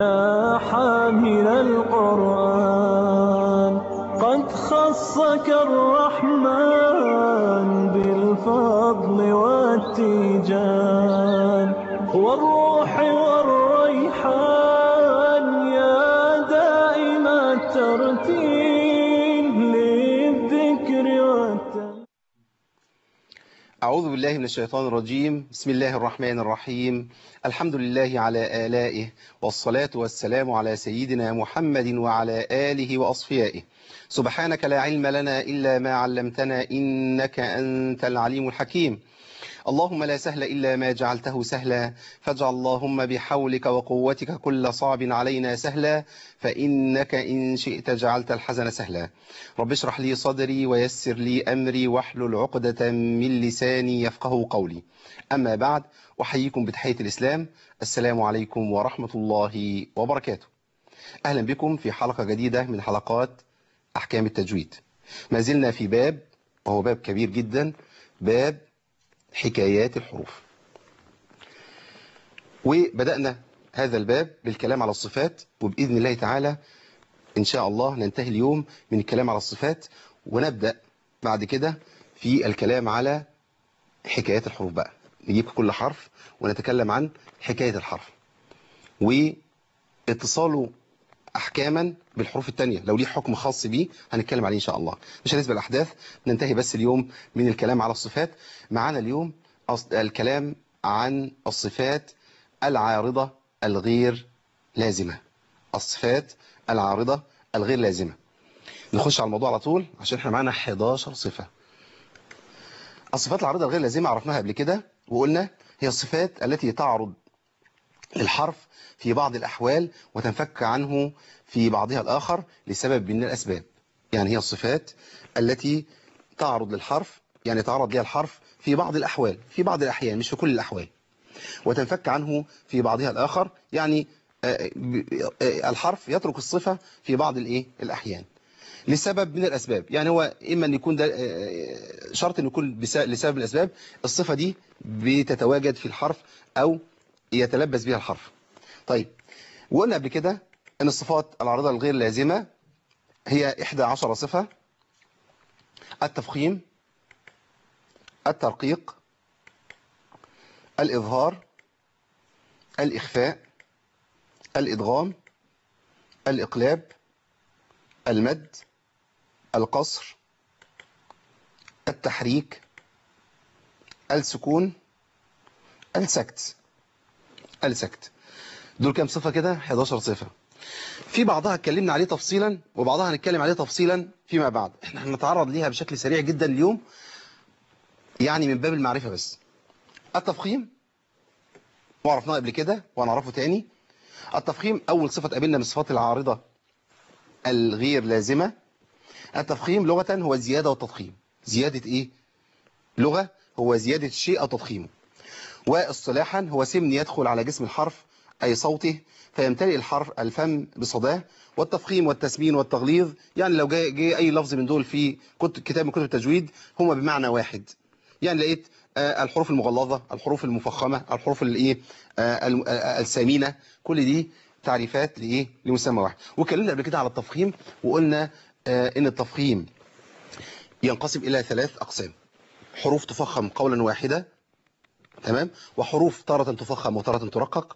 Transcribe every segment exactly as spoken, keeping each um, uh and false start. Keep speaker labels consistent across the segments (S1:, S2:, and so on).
S1: يا حامل القرآن قد خصك الرحمن بالفضل والتيجان والروح والريحان يا دائم الترتيل للذكر والتنزيل.
S2: أعوذ بالله من الشيطان الرجيم. بسم الله الرحمن الرحيم. الحمد لله على آلائه، والصلاة والسلام على سيدنا محمد وعلى آله وأصفيائه. سبحانك لا علم لنا إلا ما علمتنا إنك أنت العليم الحكيم. اللهم لا سهل إلا ما جعلته سهلا، فاجعل اللهم بحولك وقوتك كل صعب علينا سهلا، فإنك إن شئت جعلت الحزن سهلا. رب اشرح لي صدري ويسر لي أمري واحلل عقدة من لساني يفقه قولي. أما بعد، أحييكم بتحية الإسلام. السلام عليكم ورحمة الله وبركاته. أهلا بكم في حلقة جديدة من حلقات أحكام التجويد. ما زلنا في باب، وهو باب كبير جدا، باب حكايات الحروف. وبدأنا هذا الباب بالكلام على الصفات، وبإذن الله تعالى إن شاء الله ننتهي اليوم من الكلام على الصفات، ونبدأ بعد كده في الكلام على حكايات الحروف. بقى نجيب كل حرف ونتكلم عن حكاية الحرف واتصاله أحكاما بالحروف التانية. لو ليه حكم خاص بيه هنتكلم عليه إن شاء الله. مش هنسبق الأحداث، ننتهي بس اليوم من الكلام على الصفات. معنا اليوم الكلام عن الصفات العارضة الغير لازمة. الصفات العارضة الغير لازمة. نخش على الموضوع على طول عشان احنا معنا حداشر صفة. الصفات العارضة الغير لازمة عرفناها قبل كده وقلنا هي الصفات التي تعرض للحرف في بعض الأحوال وتنفك عنه في بعضها الآخر لسبب من الأسباب. يعني هي الصفات التي تعرض للحرف، يعني تعرض لها الحرف في بعض الأحوال، في بعض الأحيان، مش في كل الأحوال، وتنفك عنه في بعضها الآخر. يعني الحرف يترك الصفة في بعض الإيه الأحيان لسبب من الأسباب. يعني هو إما أن يكون ده شرط أن يكون لسبب من الأسباب الصفة دي بتتواجد في الحرف أو يتلبس بها الحرف. طيب، وقلنا قبل كده أن الصفات العارضة الغير لازمة هي إحدى عشر صفة: التفخيم، الترقيق، الإظهار، الإخفاء، الإدغام، الإقلاب، المد، القصر، التحريك، السكون، السكت. السكت دول كام صفة كده؟ حداشر صفة. في بعضها اتكلمنا عليه تفصيلا، وبعضها هنتكلم عليه تفصيلا فيما بعد. احنا هنتعرض ليها بشكل سريع جدا اليوم، يعني من باب المعرفة بس. التفخيم وعرفناه قبل كده وهنعرفه تاني. التفخيم أول صفة تقابلنا من الصفات العارضة الغير لازمة. التفخيم لغة هو الزيادة والتضخيم. زيادة إيه؟ لغة هو زيادة الشيء أو تضخيمه. واصطلاحا هو سمن يدخل على جسم الحرف أي صوته فيمتلئ الحرف الفم بصداه. والتفخيم والتسمين والتغليظ، يعني لو جاء جاء أي لفظ من دول في كتاب من كتب التجويد هما بمعنى واحد. يعني لقيت الحروف المغلظة، الحروف المفخمة، الحروف الايه السمينة، كل دي تعريفات لايه لمسمى واحد. وكلمنا قبل كده على التفخيم وقلنا ان التفخيم ينقسم الى ثلاث اقسام: حروف تفخم قولا واحدة، تمام، وحروف تارة تفخم وتارة ترقق،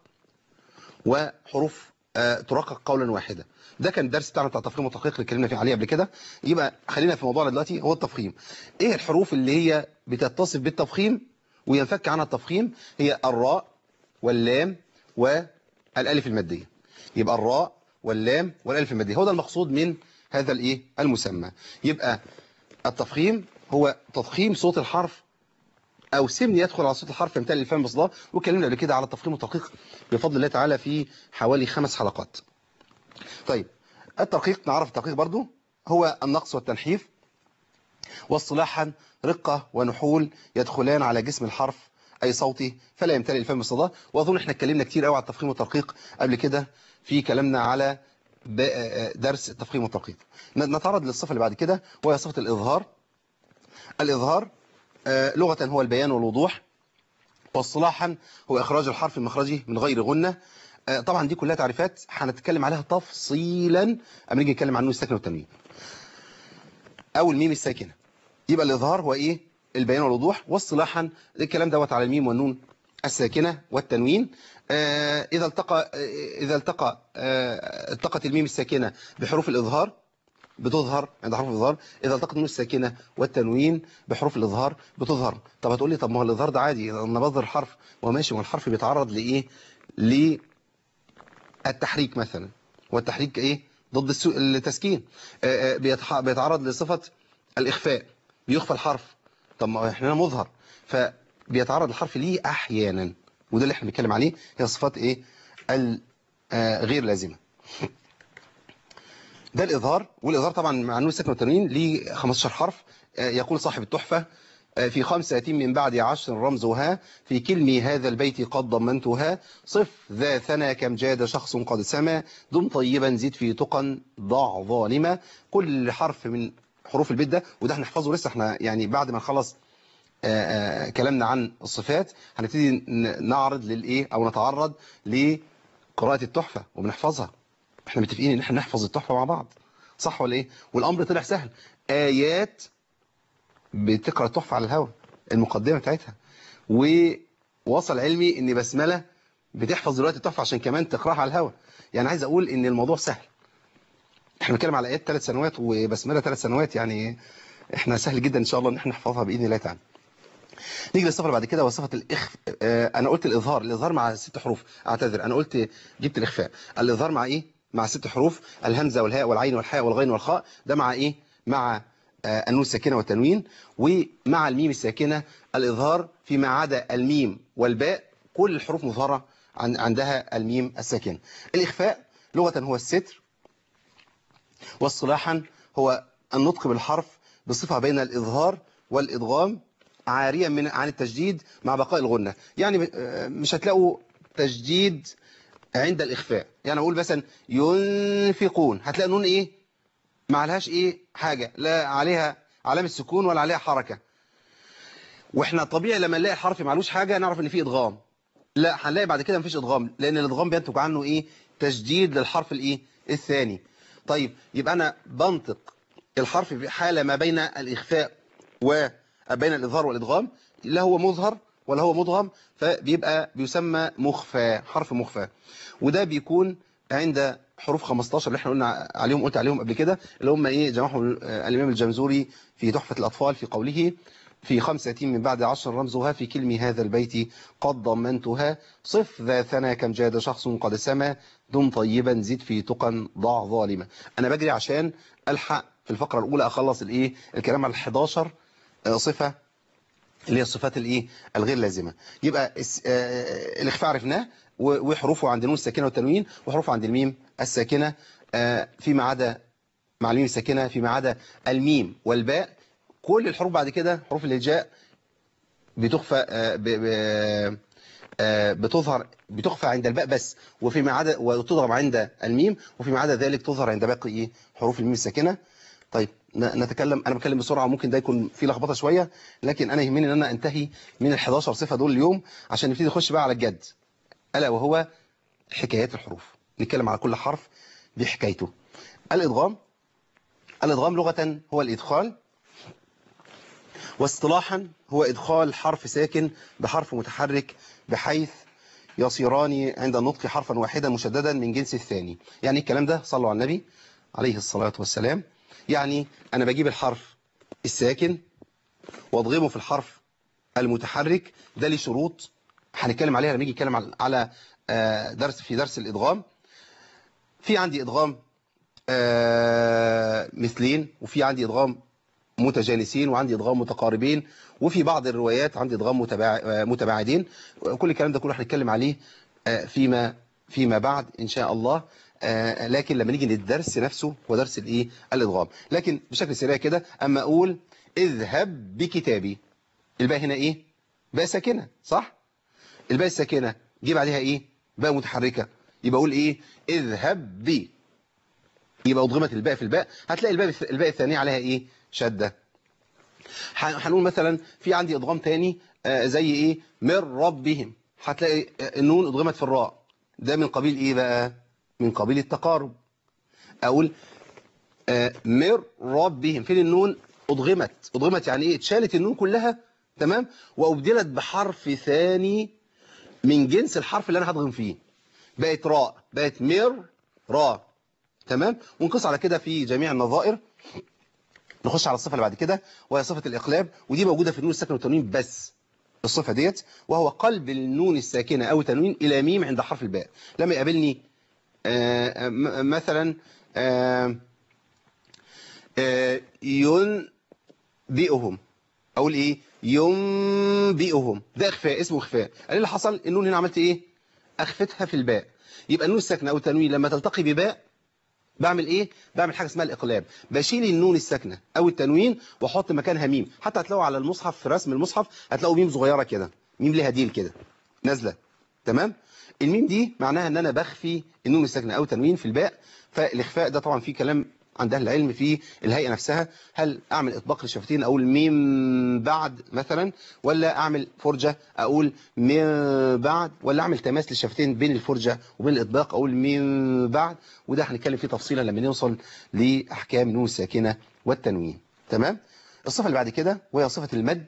S2: وحروف ترقق قولا واحدة. ده كان الدرس بتاعنا بتاع التفخيم والترقيق اللي اتكلمنا فيه عليه قبل كده. يبقى خلينا في موضوعنا دلوقتي هو التفخيم. ايه الحروف اللي هي بتتصف بالتفخيم وينفك عنها التفخيم؟ هي الراء واللام والالف الماديه. يبقى الراء واللام والالف الماديه هو ده المقصود من هذا الايه المسمى. يبقى التفخيم هو تضخيم صوت الحرف او سمن يدخل على صوت الحرف يمتلئ الفم بصداه. واتكلمنا قبل كده على التفخيم والترقيق بفضل الله تعالى في حوالي خمس حلقات. طيب، الترقيق نعرف الترقيق برضو هو النقص والتنحيف، واصطلاحا رقة ونحول يدخلان على جسم الحرف أي صوته فلا يمتلئ الفم بصداه. وأظن احنا اتكلمنا كتير قوي على التفخيم والترقيق قبل كده في كلامنا على درس التفخيم والترقيق. نتعرض للصفة اللي بعد كده وهي صفة الإظهار. الإظهار لغة هو البيان والوضوح، واصطلاحا هو إخراج الحرف من مخرجه من غير غنة آه، طبعا دي كلها تعريفات هنتكلم عليها تفصيلا اما نيجي نتكلم عن النون الساكنه والتنوين. اول ميم الساكنه، يبقى الاظهار هو ايه؟ البيان والوضوح. واصطلاحا الكلام دوت على الميم والنون الساكنه والتنوين. آه اذا التقى آه اذا التقى آه التقت الميم الساكنه بحروف الاظهار بتظهر عند حرف الاظهار. اذا التقت النون الساكنه والتنوين بحروف الاظهار بتظهر. طب هتقول لي طب ما هو الاظهار ده عادي انا بظهر الحرف. هو ماشي، ما الحرف بيتعرض لايه؟ للتحريك مثلا، والتحريك ايه؟ ضد السو... التسكين. آه آه بيتح... بيتعرض لصفه الاخفاء، بيخفى الحرف. طب ما احنا هنا مظهر، فبيتعرض الحرف ليه احيانا، وده اللي احنا بنتكلم عليه، هي صفات ايه؟ الغير لازمه. ده الإظهار. والإظهار طبعا مع النون الساكنة والتنوين ليه خمستاشر حرف. آه، يقول صاحب التحفة: آه، في خمسة من بعد عشر رمزها، في كلمي هذا البيت قد ضمنتها، صف ذا ثنى كم جاد شخص قد سما، دم طيبا زد في تقى ضع ظالما. كل حرف من حروف البيت ده، وده هنحفظه لسه احنا يعني بعد ما نخلص آه، آه، كلامنا عن الصفات هنبتدي ن- نعرض للايه او نتعرض لقراءة التحفة وبنحفظها. احنا متفقين ان احنا نحفظ التحفة مع بعض، صح ولا ايه؟ والامر طلع سهل. ايات بتقرا التحفة على الهوا، المقدمة بتاعتها. ووصل علمي ان بسملة بتحفظ دلوقتي التحفة عشان كمان تقراها على الهوا. يعني عايز اقول ان الموضوع سهل. احنا بنتكلم على ايات ثلاث سنوات وبسملة ثلاث سنوات، يعني احنا سهل جدا ان شاء الله ان احنا نحفظها باذن الله تعالى. نيجي للصفه اللي بعد كده، وصفه الاخ آه انا قلت الاظهار الاظهار مع ست حروف. اعتذر، انا قلت جبت الاخفاء. الاظهار مع ايه؟ مع ست حروف: الهمزه والهاء والعين والحاء والغين والخاء. ده مع ايه؟ مع آه النون الساكنه والتنوين. ومع الميم الساكنه الاظهار فيما عدا الميم والباء، كل الحروف مظهره عن عندها الميم الساكنه. الاخفاء لغه هو الستر، واصطلاحا هو النطق بالحرف بصفة بين الإظهار والإدغام، عاريا من عن التشديد مع بقاء الغنة. يعني آه، مش هتلاقوا تشديد عند الإخفاء. يعني أقول مثلا ينفقون، هتلاقي النون إيه؟ ما عليهاش إيه حاجة، لا عليها علامة سكون ولا عليها حركة. وإحنا طبيعي لما نلاقي الحرف معلوش حاجة نعرف إن فيه إدغام. لا، هنلاقي بعد كده مفيش إدغام، لأن الإدغام بينتج عنه إيه؟ تشديد للحرف الإيه؟ الثاني. طيب يبقى أنا بنطق الحرف في حالة ما بين الإخفاء وبين الإظهار والإدغام، لا هو مظهر ولا هو مدغم، فبيبقى بيسمى مخفى، حرف مخفى. وده بيكون عند حروف خمستاشر اللي احنا قلنا عليهم، قلت عليهم قبل كده، اللي هم ايه؟ جمعهم آه، الإمام الجمزوري في تحفة الأطفال في قوله: في خمسة من بعد عشر رمزها، في كلم هذا البيت قد ضمنتها، صف ذا ثنى كم جاد شخص قد سما، دم طيبا زد في تقى ضع ظالما. انا بجري عشان الحق في الفقرة الأولى أخلص الإيه؟ الكلام على الحداشر صفة اللي هي الصفات الإيه؟ الغير لازمة. يبقى الس- آه، الإخفاء عرفناه، و- وحروفه عند النون الساكنة والتنوين، وحروفه عند الميم الساكنة آه، فيما عدا مع الميم الساكنة فيما عدا الميم والباء. كل الحروف بعد كده حروف الهجاء بتخفى آه، ب- ب- آه، بتظهر بتخفى عند الباء بس، وفيما عدا وتضرب عند الميم، وفيما عدا ذلك تظهر عند باقي إيه؟ حروف الميم الساكنة. طيب ن- نتكلم، انا بتكلم بسرعه ممكن ده يكون فيه لخبطه شويه، لكن انا يهمني ان انا انتهي من ال حداشر صفه دول اليوم عشان نبتدي نخش بقى على الجد، الا وهو حكايات الحروف. نتكلم على كل حرف بحكايته. الادغام الادغام لغه هو الادخال، واصطلاحا هو ادخال حرف ساكن بحرف متحرك بحيث يصيران عند النطق حرفا واحدا مشددا من جنس الثاني. يعني الكلام ده صلوا على النبي عليه الصلاة والسلام. يعني أنا بجيب الحرف الساكن واضغمه في الحرف المتحرك. ده ليه شروط هنتكلم عليها لما نيجي نتكلم على على، آه، درس في درس الإدغام. في عندي إدغام آه، مثلين، وفي عندي إدغام متجانسين، وعندي إدغام متقاربين، وفي بعض الروايات عندي إدغام متباع- آه، متباعدين. كل الكلام ده كله هنتكلم عليه آه، فيما فيما بعد إن شاء الله. آه، لكن لما نيجي للدرس نفسه هو درس الإيه؟ الإدغام. لكن بشكل سريع كده، أما أقول اذهب بكتابي، الباء هنا إيه؟ باء ساكنة، صح؟ الباء الساكنة جه بعدها إيه؟ باء متحركة. يبقى أقول إيه؟ اذهب بي، يبقى أضغمت الباء في الباء. هتلاقي الباء الباء الثانية عليها إيه؟ شدة. هنقول مثلا في عندي ادغام تاني آه، زي ايه؟ من ربهم، هتلاقي آه، النون ادغمت في الراء. ده من قبيل ايه بقى؟ من قبيل التقارب. اقول آه مر ربهم، فين النون؟ اضغمت. اضغمت يعني ايه؟ اتشالت النون كلها، تمام، وابدلت بحرف ثاني من جنس الحرف اللي انا هضغم فيه، بقت راء، بقت مر راء، تمام. ونقص على كده في جميع النظائر. نخش على الصفه اللي بعد كده، وهي صفه الاقلاب، ودي موجوده في النون الساكنه والتنوين بس، الصفه ديت، وهو قلب النون الساكنه او تنوين الى ميم عند حرف الباء. لما يقابلني آه م- مثلا آه آه ينبئهم، اقول ايه؟ ينبئهم، ده اخفاء، اسمه اخفاء. ايه اللي حصل؟ النون هنا عملت ايه؟ اخفتها في الباء. يبقى النون الساكنه او التنوين لما تلتقي بباء بعمل ايه؟ بعمل حاجه اسمها الاقلاب. بشيل النون الساكنه او التنوين واحط مكانها ميم. حتى هتلاقوا على المصحف، في رسم المصحف هتلاقوا ميم صغيره كده، ميم ليها ديل كده نازله، تمام. الميم دي معناها ان انا بخفي النون الساكنه او التنوين في الباء. فالاخفاء ده طبعا في كلام عند اهل العلم في الهيئه نفسها، هل اعمل اطباق للشفتين اقول ميم بعد مثلا، ولا اعمل فرجه اقول ميم بعد، ولا اعمل تماس للشفتين بين الفرجه وبين الاطباق اقول ميم بعد. وده هنتكلم فيه تفصيلا لما نوصل لاحكام النون الساكنه والتنوين، تمام. الصفه اللي بعد كده وهي صفه المد.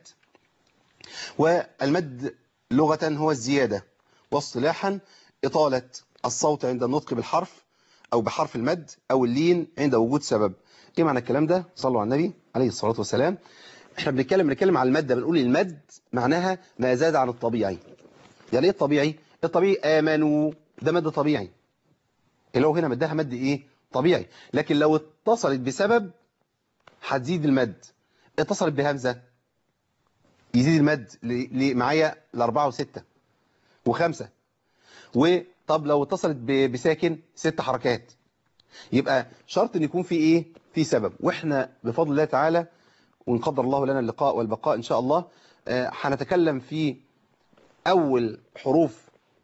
S2: والمد لغه هو الزياده، واصطلاحا إطالة الصوت عند النطق بالحرف أو بحرف المد أو اللين عند وجود سبب. إيه معنى الكلام ده؟ صلوا على النبي عليه الصلاة والسلام. إحنا بنتكلم بنتكلم على المادة، بنقول المد معناها ما زاد عن الطبيعي. يعني إيه الطبيعي؟ الطبيعي آمنوا، ده مد طبيعي، اللي هو هنا مدها مد إيه؟ طبيعي. لكن لو اتصلت بسبب هتزيد المد. اتصلت بهمزة يزيد المد ل- ل- معايا لأربعة وستة وخمسة. وطب لو اتصلت ب- بساكن ست حركات. يبقى شرط ان يكون في ايه؟ في سبب. واحنا بفضل الله تعالى وان قدر الله لنا اللقاء والبقاء ان شاء الله آه، هنتكلم في اول حروف.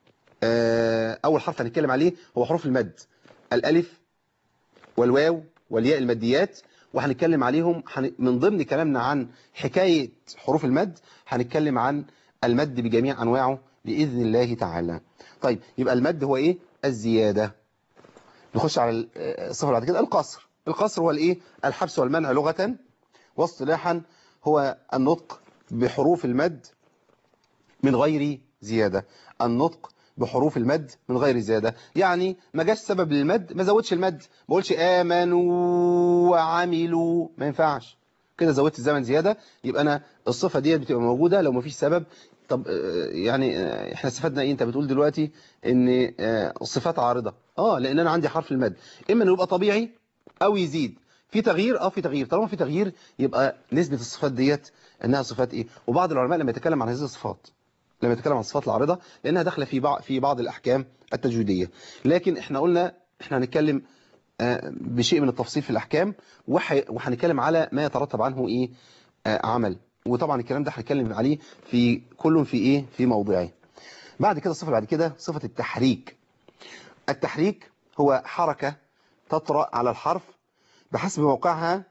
S2: آه، اول حرف هنتكلم عليه هو حروف المد، الالف والواو والياء الماديات. وهنتكلم عليهم هن- من ضمن كلامنا عن حكاية حروف المد هنتكلم عن المد بجميع انواعه باذن الله تعالى. طيب يبقى المد هو ايه؟ الزيادة. نخش على الصفة اللي بعد كده، القصر. القصر هو الايه؟ الحبس والمنع لغة، واصطلاحا هو النطق بحروف المد من غير زيادة. النطق بحروف المد من غير زيادة، يعني ما جاش سبب للمد ما زودش المد، ما قولش آمنوا وعملوا، ما ينفعش كده، زودت الزمن زيادة. يبقى أنا الصفة دي بتبقى موجودة لو ما فيش سبب. طب آه، يعني آه، احنا استفدنا ايه؟ انت بتقول دلوقتي ان آه، الصفات عارضة. اه لان انا عندي حرف المد اما انه يبقى طبيعي او يزيد في تغيير. اه في تغيير، طالما في تغيير يبقى نسبة الصفات ديت انها صفات ايه. وبعض العلماء لما يتكلم عن هذه الصفات، لما يتكلم عن الصفات العارضة، لانها داخله في بعض في بعض الاحكام التجويدية. لكن احنا قلنا احنا هنتكلم آه، بشيء من التفصيل في الاحكام، وح- وهنتكلم على ما يترتب عنه ايه؟ آه، عمل. وطبعا الكلام ده هنتكلم عليه في كل في ايه؟ في موضعه. بعد كده الصفة بعد كده صفة التحريك. التحريك هو حركة تطرأ على الحرف بحسب موقعها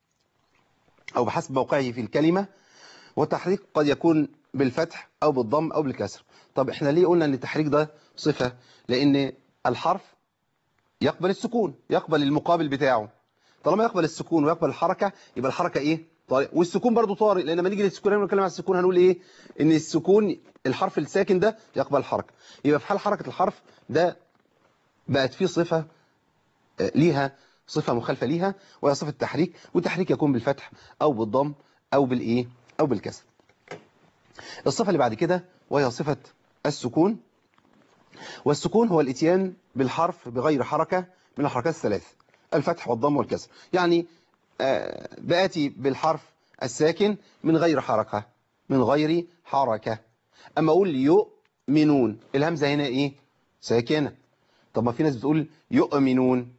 S2: أو بحسب موقعه في الكلمة. والتحريك قد يكون بالفتح أو بالضم أو بالكسر. طب احنا ليه قلنا ان التحريك ده صفة؟ لأن الحرف يقبل السكون، يقبل المقابل بتاعه. طالما يقبل السكون ويقبل الحركة يبقى الحركة ايه؟ طارئ. والسكون برضو طارئ، لان لما نيجي للسكون لما نتكلم عن السكون هنقول ايه؟ ان السكون الحرف الساكن ده يقبل الحركة. يبقى في حال حركة الحرف ده بقت فيه صفة آه، ليها صفة مخالفة ليها، وهي صفة التحريك. والتحريك يكون بالفتح أو بالضم أو بالإيه؟ أو بالكسر. الصفة اللي بعد كده وهي صفة السكون. والسكون هو الاتيان بالحرف بغير حركة من الحركات الثلاث، الفتح والضم والكسر. يعني آه، بآتي بالحرف الساكن من غير حركة، من غير حركة. أما أقول يؤمنون، الهمزة هنا إيه؟ ساكنة. طب ما في ناس بتقول يؤمنون،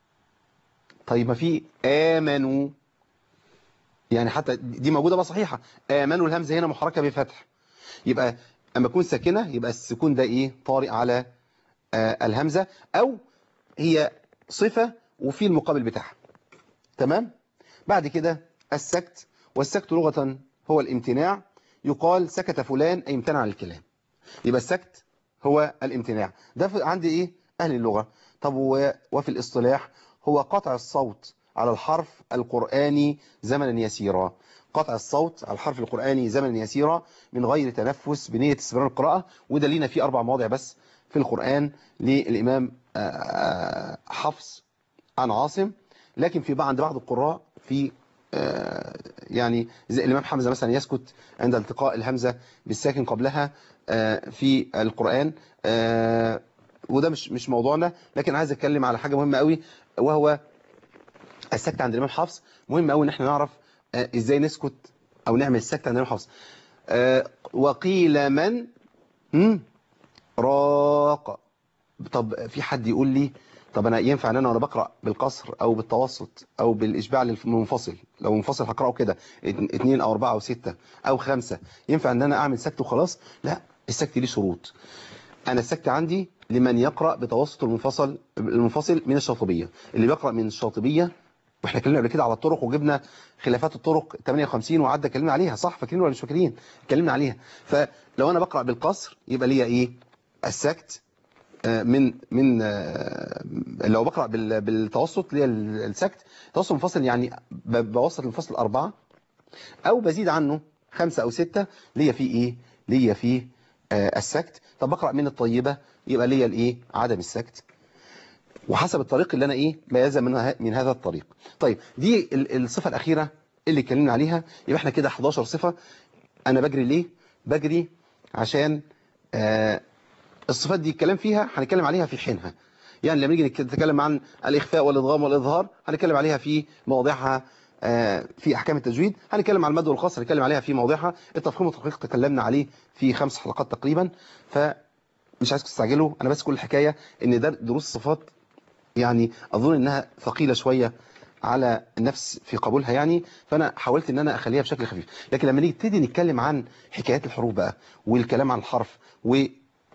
S2: طيب ما في آمنوا، يعني حتى دي موجودة بقى صحيحة. آمنوا الهمزة هنا محركة بفتح. يبقى أما تكون ساكنة يبقى السكون ده إيه؟ طارئ على آه الهمزة، أو هي صفة وفي المقابل بتاعها، تمام. بعد كده السكت. والسكت لغة هو الامتناع. يقال سكت فلان أي امتنع عن الكلام. يبقى السكت هو الامتناع. ده في عندي إيه؟ أهل اللغة. طب و- وفي الاصطلاح هو قطع الصوت على الحرف القرآني زمنا يسيرا. قطع الصوت على الحرف القرآني زمنا يسيرا من غير تنفس بنية استمرار القراءة. وده لينا فيه أربع مواضع بس في القرآن للإمام آه، آه، حفص عن عاصم. لكن في بعض عند بعض القراء في آه، يعني زي الإمام حمزة مثلا يسكت عند التقاء الهمزة بالساكن قبلها آه، في القرآن. آه، وده مش مش موضوعنا، لكن عايز اتكلم على حاجة مهمة قوي، وهو السكت عند الإمام حفص. مهم قوي ان احنا نعرف آه، ازاي نسكت او نعمل السكت عند الإمام حفص. آه، وقيل من هم؟ راق. طب في حد يقول لي طب انا ينفع ان انا وانا بقرا بالقصر او بالتوسط او بالاشباع للمنفصل، لو منفصل هقراه كده ات- اتنين او اربعة او ستة او خمسة، ينفع ان انا اعمل سكت وخلاص؟ لا، السكت ليه شروط. انا السكت عندي لمن يقرا بتوسط المنفصل المنفصل من الشاطبيه. اللي بيقرا من الشاطبيه، واحنا اتكلمنا قبل كده على الطرق وجبنا خلافات الطرق ثمانية وخمسين وعدى اتكلمنا عليها، صح؟ فاكرين ولا مش فاكرين؟ اتكلمنا عليها. فلو انا بقرا بالقصر يبقى ليا ايه؟ السكت آه، من من آه، لو بقرأ بال- بالتوسط اللي هي السكت. التوسط المنفصل يعني ب- بوسط المنفصل أربعة أو بزيد عنه خمسة أو ستة، ليا فيه إيه؟ ليا فيه آه، السكت. طب بقرأ من الطيبة يبقى ليا الإيه؟ عدم السكت، وحسب الطريق اللي أنا إيه؟ ميزة من ه- من هذا الطريق. طيب دي ال- الصفة الأخيرة اللي اتكلمنا عليها. يبقى احنا كده حداشر صفة. أنا بجري ليه؟ بجري عشان آه، الصفات دي الكلام فيها هنتكلم عليها في حينها. يعني لما نيجي نتكلم عن الإخفاء والإدغام والإظهار هنتكلم عليها في مواضعها آه، في أحكام التجويد. هنتكلم عن المد والقصر هنتكلم عليها في مواضعها. التفخيم والتدقيق تكلمنا عليه في خمس حلقات تقريبا، فمش عايزكم تستعجلوا. أنا بس كل الحكاية إن ده دروس صفات يعني أظن إنها ثقيلة شوية على النفس في قبولها يعني، فأنا حاولت إن أنا أخليها بشكل خفيف. لكن لما نبتدي نتكلم عن حكايات الحروف بقى والكلام عن الحرف و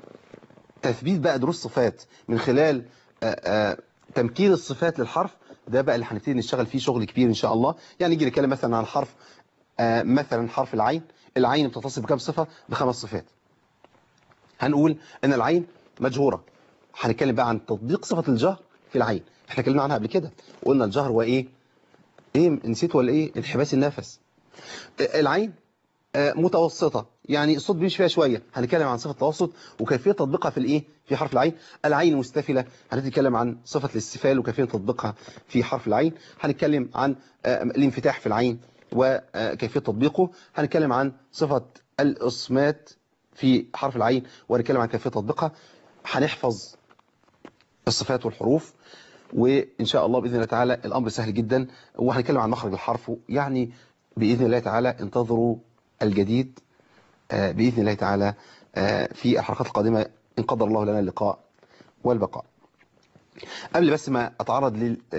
S2: تثبيت بقى دروس صفات من خلال آه، آه، تمكين الصفات للحرف، ده بقى اللي هنبتدي نشتغل فيه شغل كبير ان شاء الله. يعني نيجي نتكلم مثلا عن حرف آه، مثلا حرف العين. العين بتتصف بكام صفة؟ بخمس صفات. هنقول ان العين مجهورة. هنتكلم بقى عن تطبيق صفة الجهر في العين. احنا اتكلمنا عنها قبل كده وقلنا الجهر هو ايه؟ ايه نسيت ولا ايه؟ انحباس النفس. آه، العين آه، متوسطة، يعني الصوت بيمشي فيها شوية. هنتكلم عن صفة التوسط وكيفية تطبيقها في الايه؟ في حرف العين. العين مستفلة، هنتكلم عن صفة الاستفال وكيفية تطبيقها في حرف العين. هنتكلم عن آه، الانفتاح في العين وكيفية تطبيقه. هنتكلم عن صفة الإصمات في حرف العين وهنتكلم عن كيفية تطبيقها. هنحفظ الصفات والحروف، وإن شاء الله بإذن الله تعالى الأمر سهل جدا. وهنتكلم عن مخرج الحرف. يعني بإذن الله تعالى انتظروا الجديد آه، بإذن الله تعالى آه، في الحلقات القادمة إن قدر الله لنا اللقاء والبقاء. قبل بس ما أتعرض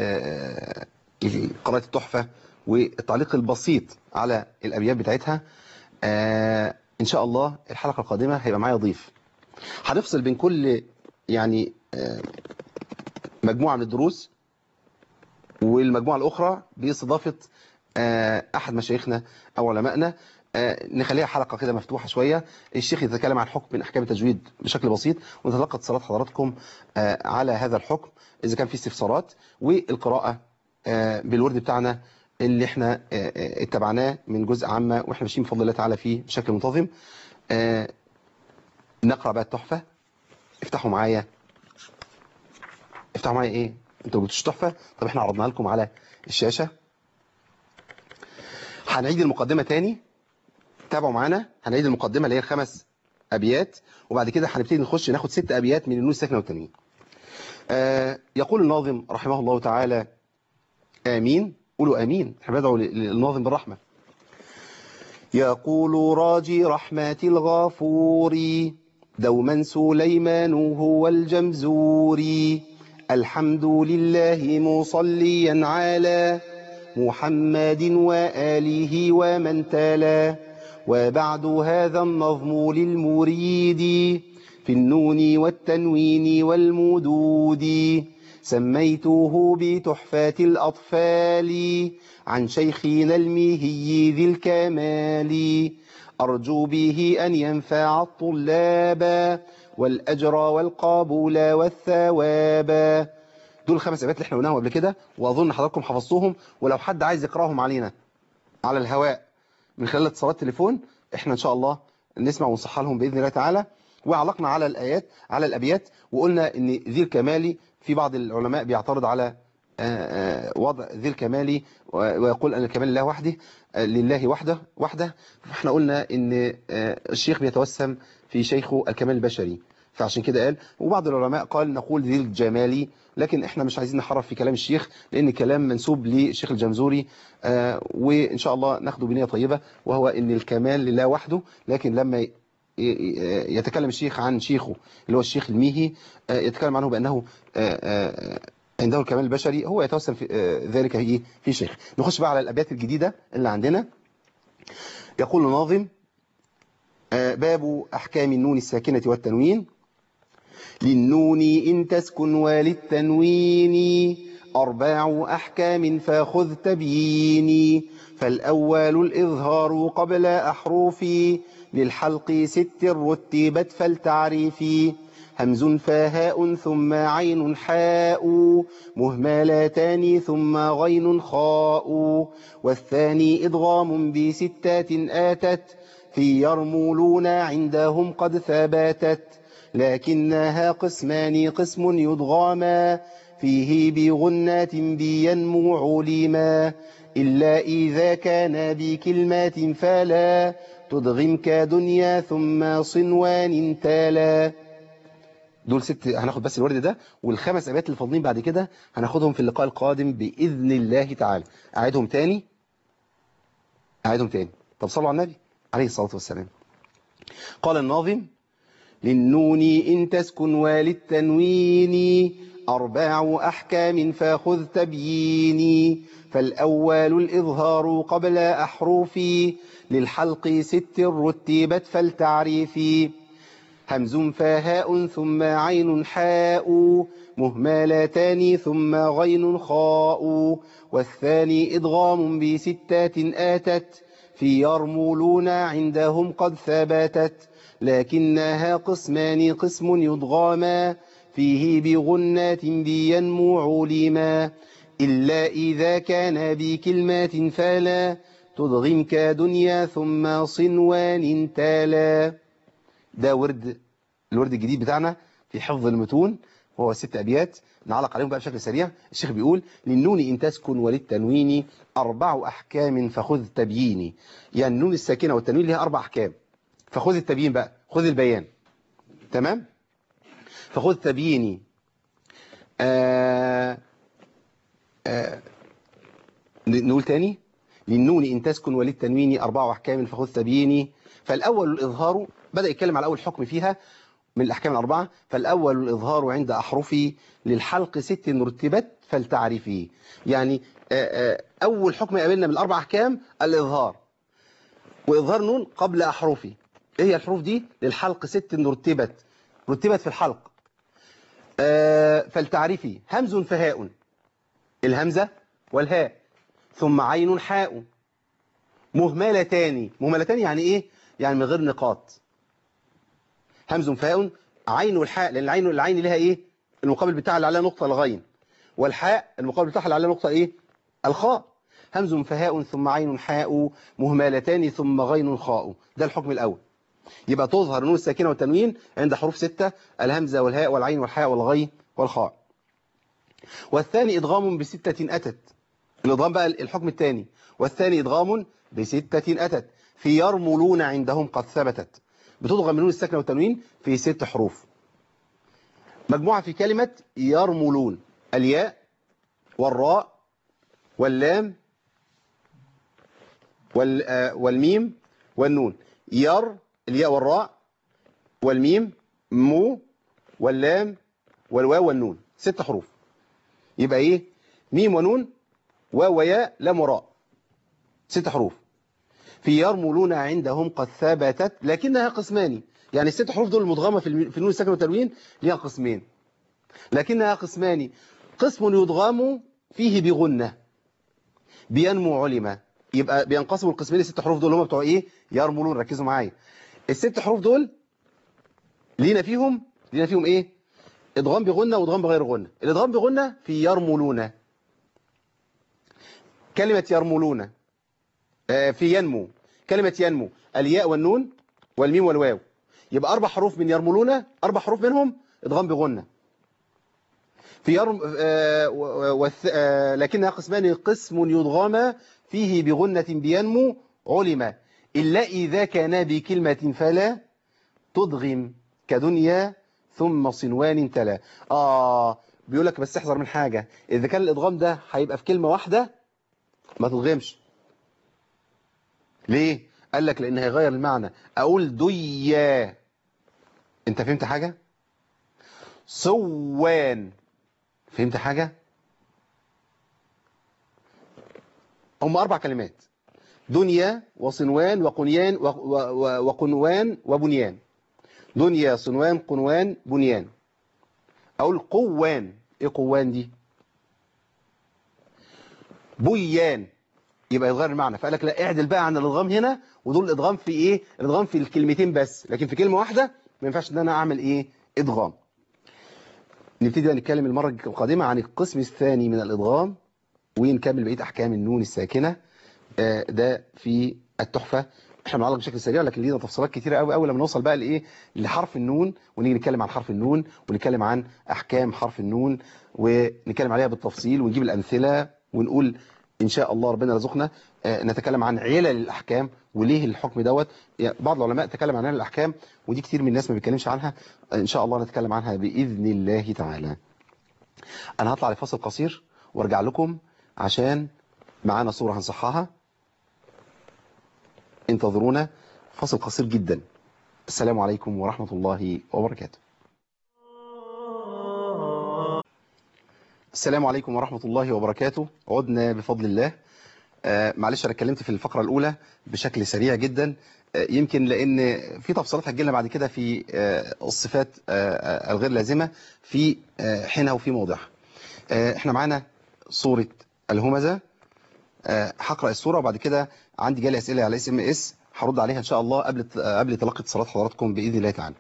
S2: لقراءة التحفة والتعليق البسيط على الأبيات بتاعتها، آه، إن شاء الله الحلقة القادمة هيبقى معايا ضيف. هنفصل بين كل يعني آه، مجموعة من الدروس والمجموعة الأخرى باستضافة آه، أحد مشايخنا أو علمائنا. آه، نخليها حلقة كده مفتوحة شوية. الشيخ يتكلم عن حكم من أحكام التجويد بشكل بسيط، ونتلقى اتصالات حضراتكم آه، على هذا الحكم إذا كان في استفسارات. والقراءة آه، بالورد بتاعنا اللي احنا آه، آه، اتبعناه من جزء عامة واحنا ماشيين بفضل الله تعالى فيه بشكل منتظم. آه، نقرأ بقى التحفة. افتحوا معايا افتحوا معايا ايه؟ انتوا جبتوش تحفة؟ طب احنا عرضناها لكم على الشاشة. هنعيد المقدمة تاني، تابعوا معانا. هنعيد المقدمة اللي هي الخمس أبيات، وبعد كده هنبتدي نخش ناخد ست أبيات من النون الساكنة والتنوين. آه يقول الناظم رحمه الله تعالى آمين. قولوا آمين، احنا بدعو للناظم بالرحمة. يقول راجي رحمة الغفور دوما سليمان هو الجمزور. الحمد لله مصليا على محمد وآله ومن تلا. وبعد هذا النظم للمريد في النون والتنوين والمدود. سميته بتحفة الأطفال عن شيخنا الميهي ذي الكمال. أرجو به أن ينفع الطلاب والأجر والقابول والثواب. دول الخمس أبيات اللي احنا قلناهم قبل كده، وأظن حضراتكم حفظتوهم، ولو حد عايز يقرأهم علينا على الهواء من خلال اتصالات تليفون، احنا إن شاء الله نسمع ونصحح لهم بإذن الله تعالى. وعلقنا على الآيات على الأبيات، وقلنا إن ذي الكمالي في بعض العلماء بيعترض على وضع ذي الكمالي ويقول أن الكمال لله وحده لله وحده وحده فاحنا قلنا إن الشيخ بيتوسم في شيخه الكمال البشري، فعشان كده قال. وبعض العلماء قال نقول ذي الجمالي، لكن احنا مش عايزين نحرف في كلام الشيخ لأن كلام منسوب للشيخ الجمزوري، وإن شاء الله ناخده بنية طيبة، وهو إن الكمال لله وحده. لكن لما يتكلم الشيخ عن شيخه اللي هو الشيخ الميهي يتكلم عنه بأنه عنده الكمال البشري، هو يتوسم في ذلك في في شيخ. نخش بقى على الأبيات الجديدة اللي عندنا. يقول الناظم: باب أحكام النون الساكنة والتنوين. للنون إن تسكن وللتنوين أربع أحكام فخذ تبييني. فالأول الإظهار قبل أحرفي للحلق ست رتبت فالتعريفي. همز فهاء ثم عين حاء مهملتان ثم غين خاء. والثاني إدغام بستات آتت في يرملون عندهم قد ثبتت. لكنها قسمان قسم يدغاما فيه بغنات بينمو علما. إلا إذا كان بكلمات فلا تدغم كدنيا ثم صنوان تالا. دول ست، هناخد بس الورد ده، والخمس أبيات اللي فاضلين بعد كده هناخدهم في اللقاء القادم بإذن الله تعالى. أعيدهم تاني أعيدهم تاني طب صلوا على النبي عليه الصلاة والسلام. قال الناظم: للنون إن تسكن وللتنوين أربع أحكام فخذ تبييني. فالأول الإظهار قبل أحرفي للحلق ست رتبت فالتعريفي. همز فهاء ثم عين حاء مهملتان ثم غين خاء. والثاني إدغام بستات آتت في يرملون عندهم قد ثبتت. لكنها قسمان قسم يدغاما فيه بغنات بينمو علما. إلا إذا كان بكلمات فلا تدغم كدنيا ثم صنوان تالا. ده ورد الورد الجديد بتاعنا في حفظ المتون، وهو ست أبيات نعلق عليهم بقى بشكل سريع. الشيخ بيقول: للنون إن تسكن وللتنوين أربع أحكام فخذ تبييني. يعني النون الساكنة والتنوين لها أربع أحكام، فخذ التبيين بقى، خذ البيان. تمام؟ فخذ تبييني. آه آه نقول تاني: للنون إن تسكن وللتنوين أربع أحكام فخذ تبييني. فالأول الإظهار، بدأ يتكلم على أول حكم فيها من الأحكام الأربعة. فالأول الإظهار عند أحرفي للحلق ست رتبت فالتعريفي. يعني آه آه أول حكم يقابلنا من الأربع أحكام الإظهار، وإظهار نون قبل أحرفي. إيه هي الحروف دي؟ للحلق ست رتبت رتبت في الحلق. آه فالتعريفي همز فهاء، الهمزة والهاء، ثم عين حاء مهملتان. مهملتان يعني إيه؟ يعني من غير نقاط. همز فهاء، عين والحاء، لأن العين العين لها إيه؟ المقابل بتاعها اللي عليها نقطة الغين، والحاء المقابل بتاعها اللي عليها نقطة إيه؟ الخاء. همز فهاء ثم عين حاء مهملتان ثم غين خاء. ده الحكم الأول. يبقى تظهر النون الساكنة والتنوين عند حروف ستة: الهمزة والهاء والعين والحاء والغين والخاء. والثاني إدغام بستة أتت. الإدغام بقى الحكم الثاني. والثاني إدغام بستة أتت في يرملون عندهم قد ثبتت. بتضغم النون الساكنة والتنوين في ست حروف مجموعة في كلمة يرملون: الياء والراء واللام والميم والنون. ير الياء والراء والميم، مو واللام والواو والنون. ست حروف. يبقى ايه؟ ميم ونون واو وياء لام وراء. ست حروف. في يرملون عندهم قد ثبتت لكنها قسمان. يعني الست حروف دول المدغمة في النون الساكنة والتنوين ليها قسمين، لكنها قسمان: قسم يدغم فيه بغنة بينمو علما. يبقى بينقسموا القسمين الست حروف دول هم بتوع ايه؟ يرملون. ركزوا معايا، الست حروف دول لينا فيهم لينا فيهم ايه؟ ادغام بغنة وادغام بغير غنة. الادغام بغنة في يرملون. كلمة يرملون آه في ينمو. كلمة ينمو الياء والنون والميم والواو، يبقى أربع حروف من يرملون، أربع حروف منهم ادغام بغنة. في يرم آه و... و... آه لكنها قسمان، قسم يدغم فيه بغنة بينمو علم، إلا إذا كان بكلمة فلا تدغم كدنيا ثم صنوان تلا. آه بيقول لك بس احذر من حاجة، إذا كان الإدغام ده هيبقى في كلمة واحدة ما تدغمش. ليه؟ قال لك لأن هيغير المعنى. أقول ديا، أنت فهمت حاجة؟ صوان، فهمت حاجة؟ هم أربع كلمات: دنيا وصنوان وقنيان و- و- و- وقنوان وبنيان. دنيا صنوان قنوان بنيان. أقول قوان، إيه قوان دي؟ بيان، يبقى يتغير المعنى. فقال لك لا، اعدل بقى عن الادغام هنا، ودول الادغام في ايه؟ الادغام في الكلمتين بس، لكن في كلمة واحدة ما ينفعش ان انا اعمل ايه؟ ادغام. نبتدي بقى نتكلم المرة القادمة عن القسم الثاني من الادغام، ونكمل بقية احكام النون الساكنة. آه، ده في التحفة. احنا بنعلق بشكل سريع، لكن لينا تفصيلات كتيرة قوي قوي لما نوصل بقى لايه؟ لحرف النون، ونيجي نتكلم عن حرف النون، ونتكلم عن احكام حرف النون، ونتكلم عليها بالتفصيل، ونجيب الامثلة، ونقول ان شاء الله ربنا رزقنا آه، نتكلم عن علل الاحكام وليه الحكم دوت. يعني بعض العلماء تكلم عن علل الاحكام، ودي كتير من الناس ما بيتكلمش عنها. ان شاء الله نتكلم عنها باذن الله تعالى. انا هطلع لفاصل قصير وارجع لكم عشان معانا صورة هنصحها. انتظرونا، فاصل قصير جدا. السلام عليكم ورحمة الله وبركاته. السلام عليكم ورحمة الله وبركاته. عدنا بفضل الله. آه معلش أنا اتكلمت في الفقرة الأولى بشكل سريع جدا، آه يمكن لأن في تفصيلات هتجيلنا بعد كده في آه الصفات آه الغير لازمة في آه حينها وفي موضعها. آه احنا معانا صورة الهمزة. آه هقرأ الصورة وبعد كده عندي جالي أسئلة على اس ام اس هرد عليها إن شاء الله قبل قبل تلقي اتصالات حضراتكم بإذن الله تعالى.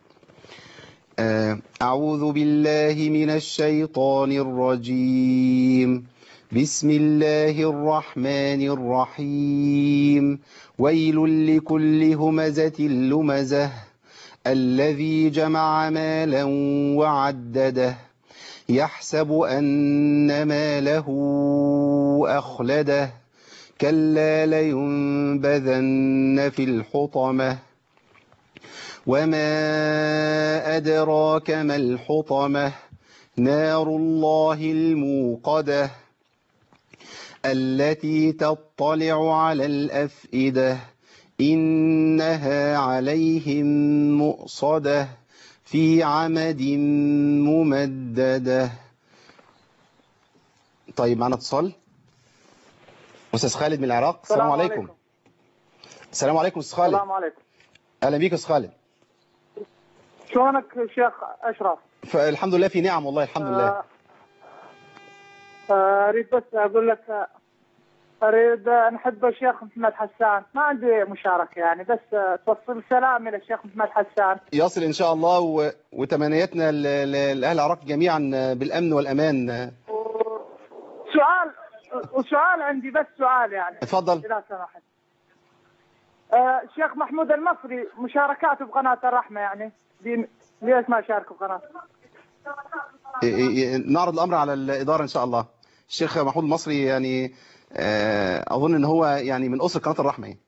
S2: أعوذ بالله من الشيطان الرجيم. بسم الله الرحمن الرحيم. ويل لكل همزة لمزة الذي جمع مالا وعدده يحسب أن ماله أخلده كلا لينبذن في الحطمة وما أدراك ما الحطمة نار الله الموقدة التي تطلع على الأفئدة إنها عليهم مؤصدة في عمد ممددة. طيب معنا اتصال. أستاذ خالد من العراق. السلام عليكم. السلام عليكم أستاذ خالد.
S3: السلام عليكم.
S2: أهلا بيك أستاذ خالد.
S3: شلونك شيخ أشرف؟
S2: الحمد لله في نعم والله الحمد لله.
S3: آه، آه، أريد بس أقول لك آه، أريد نحب الشيخ محمد حسان، ما عندي مشاركة يعني، بس آه، توصل سلام إلى الشيخ محمد حسان.
S2: يصل إن شاء الله و... وتمنياتنا ل... ل... لأهل العراق جميعا بالأمن والأمان.
S3: سؤال وسؤال عندي، بس سؤال يعني.
S2: اتفضل.
S3: إذا سمحت. آه، الشيخ محمود المصري مشاركاته بقناة الرحمة يعني، دي ليش ما شاركوا بقناة؟
S2: نعرض الأمر على الإدارة إن شاء الله. الشيخ محمود المصري يعني أظن أن هو يعني من أسر قناة الرحمة يعني.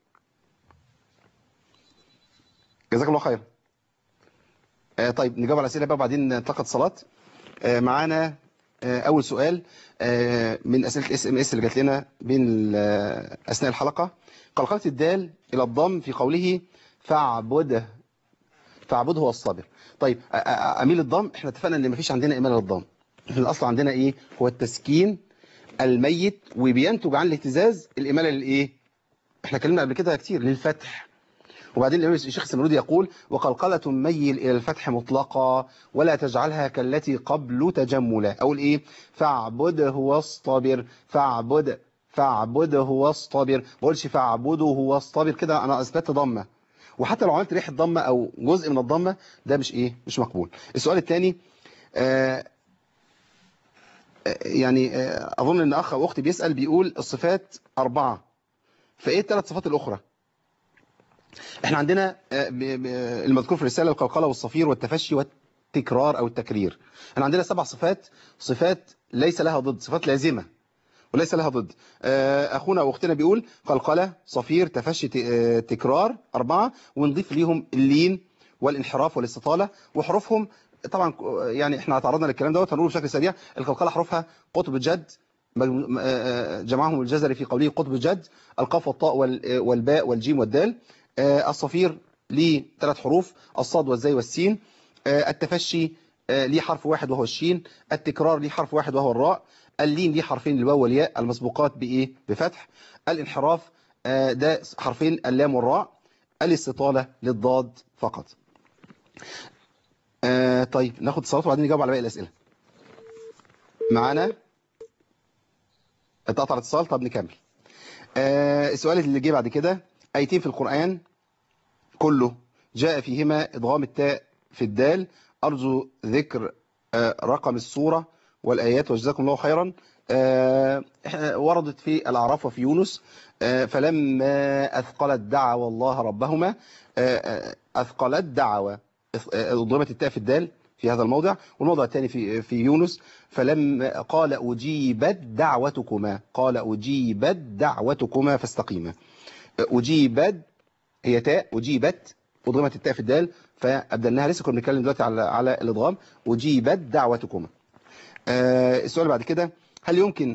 S2: جزاك الله خير. طيب نجاوب على الأسئلة بقى وبعدين نتلقى اتصالات. معانا أول سؤال من أسئلة الاس ام اس اللي جات لنا بين أثناء الحلقة. قلقلة الدال إلى الضم في قوله فاعبده فاعبده هو الصابر. طيب أميل الضم، احنا اتفقنا ان مفيش عندنا إمالة للضم. الأصل عندنا إيه؟ هو التسكين الميت، وبينتج عن الاهتزاز الإمالة للإيه؟ احنا اتكلمنا قبل كده كتير للفتح. وبعدين الشيخ السمرودي يقول وقلقلة ميل إلى الفتح مطلقا ولا تجعلها كالتي قبل تجملا. أقول إيه؟ فاعبده واصطبر. فاعبد فاعبده واصطبر، ما بقولش فاعبده واصطبر كده، أنا أثبت ضمة. وحتى لو عملت ريحه ضمه او جزء من الضمه ده مش ايه مش مقبول. السؤال الثاني آه يعني آه اظن ان اخ او اختي بيسال بيقول الصفات اربعه، فايه الثلاث صفات الاخرى؟ احنا عندنا آه المذكور في الرساله القلقله والصفير والتفشي والتكرار او التكرير. احنا عندنا سبع صفات، صفات ليس لها ضد، صفات لازمه وليس لها ضد. أخونا أو أختنا بيقول قلقلة، صفير، تفشي، تكرار، أربعة، ونضيف ليهم اللين والانحراف والاستطالة وحروفهم. طبعا يعني احنا تعرضنا للكلام دوت، هنقوله بشكل سريع. القلقلة حروفها قطب الجد، جمعهم الجزري في قوله قطب الجد، القاف والطاء والباء والجيم والدال. الصفير ليه ثلاث حروف، الصاد والزاي والسين. التفشي ليه حرف واحد وهو الشين. التكرار ليه حرف واحد وهو الراء. اللين ليه حرفين، الواو والياء المسبوقات بايه بفتح. الانحراف ده حرفين، اللام والراء. الاستطالة للضاد فقط. آه طيب ناخد اتصالات وبعدين نجاوب على باقي الاسئله. معانا اتقطع الاتصال، طب نكمل. آه السؤال اللي جه بعد كده، ايتين في القرآن كله جاء فيهما ادغام التاء في الدال، ارجو ذكر آه رقم السورة والآيات وجزاكم الله خيرا. آه وردت في الأعراف وفي يونس. آه فلما أثقلت دعوى الله ربهما. آه أثقلت دعوى، ضربت التاء في الدال في هذا الموضع. والموضع الثاني في في يونس، فلما قال أجيبت دعوتكما، قال أجيبت دعوتكما فاستقيما. أجيبت هي تاء، أجيبت وضربت التاء في الدال فأبدلناها. لسه كنا بنتكلم دلوقتي على على الإدغام. أجيبت دعوتكما. آه السؤال بعد كده، هل يمكن